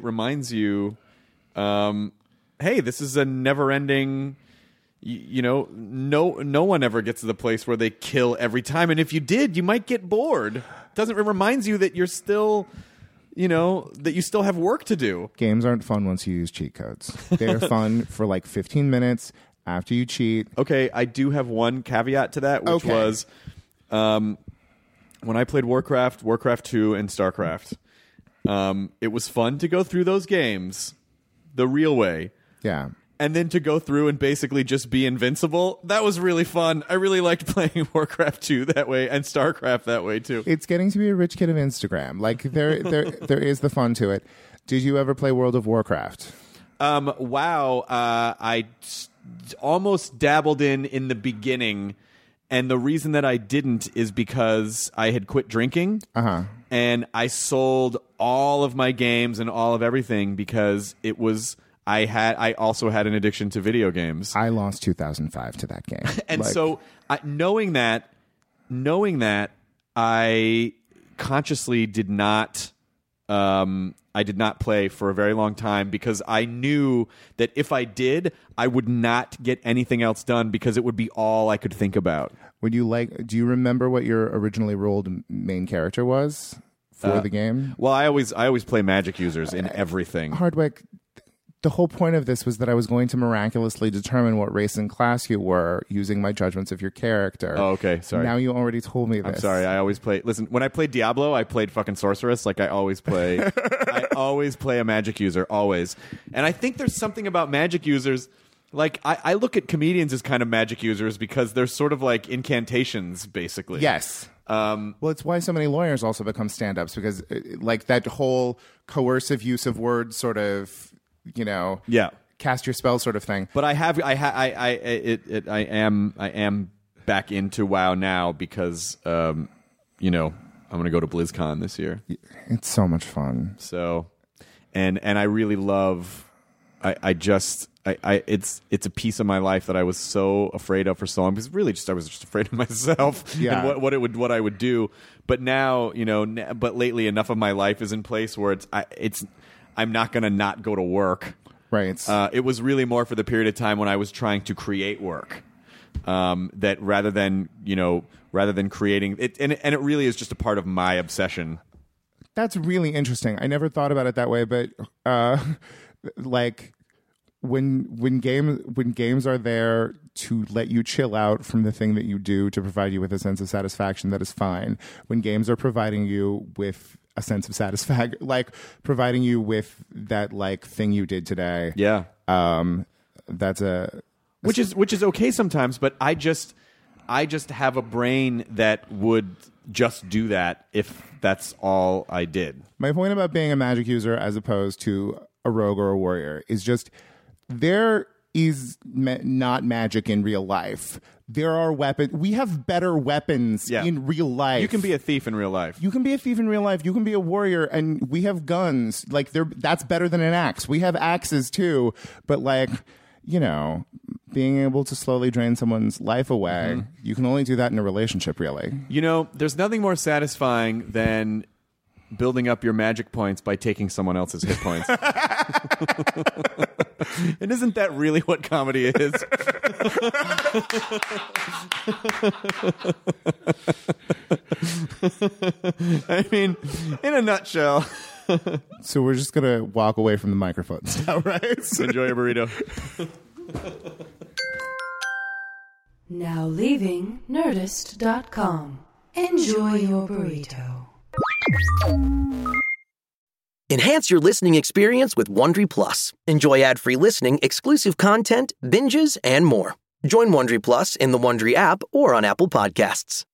[SPEAKER 8] hey, this is a never-ending. You know, no one ever gets to the place where they kill every time, and if you did, you might get bored. It reminds you that you're still, you know, that you still have work to do.
[SPEAKER 7] Games aren't fun once you use cheat codes. They're fun for like 15 minutes after you cheat.
[SPEAKER 8] Okay, I do have one caveat to that, which was when I played Warcraft 2, and StarCraft, it was fun to go through those games the real way.
[SPEAKER 7] Yeah.
[SPEAKER 8] And then to go through and basically just be invincible, that was really fun. I really liked playing Warcraft 2 that way, and StarCraft that way too.
[SPEAKER 7] It's getting to be a rich kid of Instagram. Like, there is the fun to it. Did you ever play World of Warcraft?
[SPEAKER 8] Wow. I almost dabbled in the beginning, and the reason that I didn't is because I had quit drinking. And I sold all of my games and all of everything because it was. I also had an addiction to video games.
[SPEAKER 7] I lost 2005 to that game.
[SPEAKER 8] And so knowing that, I consciously did not play for a very long time because I knew that if I did, I would not get anything else done because it would be all I could think about.
[SPEAKER 7] Do you remember what your originally rolled main character was for the game?
[SPEAKER 8] Well, I always play magic users in everything.
[SPEAKER 7] Hardwick, the whole point of this was that I was going to miraculously determine what race and class you were using my judgments of your character.
[SPEAKER 8] Oh, okay. Sorry.
[SPEAKER 7] Now you already told me this.
[SPEAKER 8] I'm sorry. I always play. Listen, when I played Diablo, I played fucking sorceress. Like I always play. I always play a magic user. Always. And I think there's something about magic users. Like I look at comedians as kind of magic users because they're sort of like incantations, basically.
[SPEAKER 7] Yes. Well, it's why so many lawyers also become stand-ups because, like, that whole coercive use of words, sort of. Cast your spell sort of thing.
[SPEAKER 8] But I am back into WoW now because I'm going to go to BlizzCon this year.
[SPEAKER 7] It's so much fun.
[SPEAKER 8] So, and I really love. It's a piece of my life that I was so afraid of for so long because really I was just afraid of myself and what I would do. But now but lately enough of my life is in place where I'm not going to not go to work.
[SPEAKER 7] Right.
[SPEAKER 8] It was really more for the period of time when I was trying to create work. That rather than creating it, and it really is just a part of my obsession.
[SPEAKER 7] That's really interesting. I never thought about it that way, but like when games are there to let you chill out from the thing that you do to provide you with a sense of satisfaction, that is fine. When games are providing you with a sense of satisfaction, like providing you with that like thing you did today.
[SPEAKER 8] Yeah. Which is okay sometimes, but I just have a brain that would just do that if that's all I did.
[SPEAKER 7] My point about being a magic user as opposed to a rogue or a warrior is just there is not magic in real life. There are weapons. We have better weapons in real life.
[SPEAKER 8] You can be a thief in real life.
[SPEAKER 7] You can be a thief in real life. You can be a warrior, and we have guns. Like that's better than an axe. We have axes too, but like being able to slowly drain someone's life away, you can only do that in a relationship, really.
[SPEAKER 8] There's nothing more satisfying than building up your magic points by taking someone else's hit points. And isn't that really what comedy is? I mean, in a nutshell.
[SPEAKER 7] So we're just going to walk away from the microphones now, right?
[SPEAKER 8] Enjoy your burrito.
[SPEAKER 6] Now leaving Nerdist.com. Enjoy your burrito.
[SPEAKER 9] Enhance your listening experience with Wondery Plus. Enjoy ad-free listening, exclusive content, binges, and more. Join Wondery Plus in the Wondery app or on Apple Podcasts.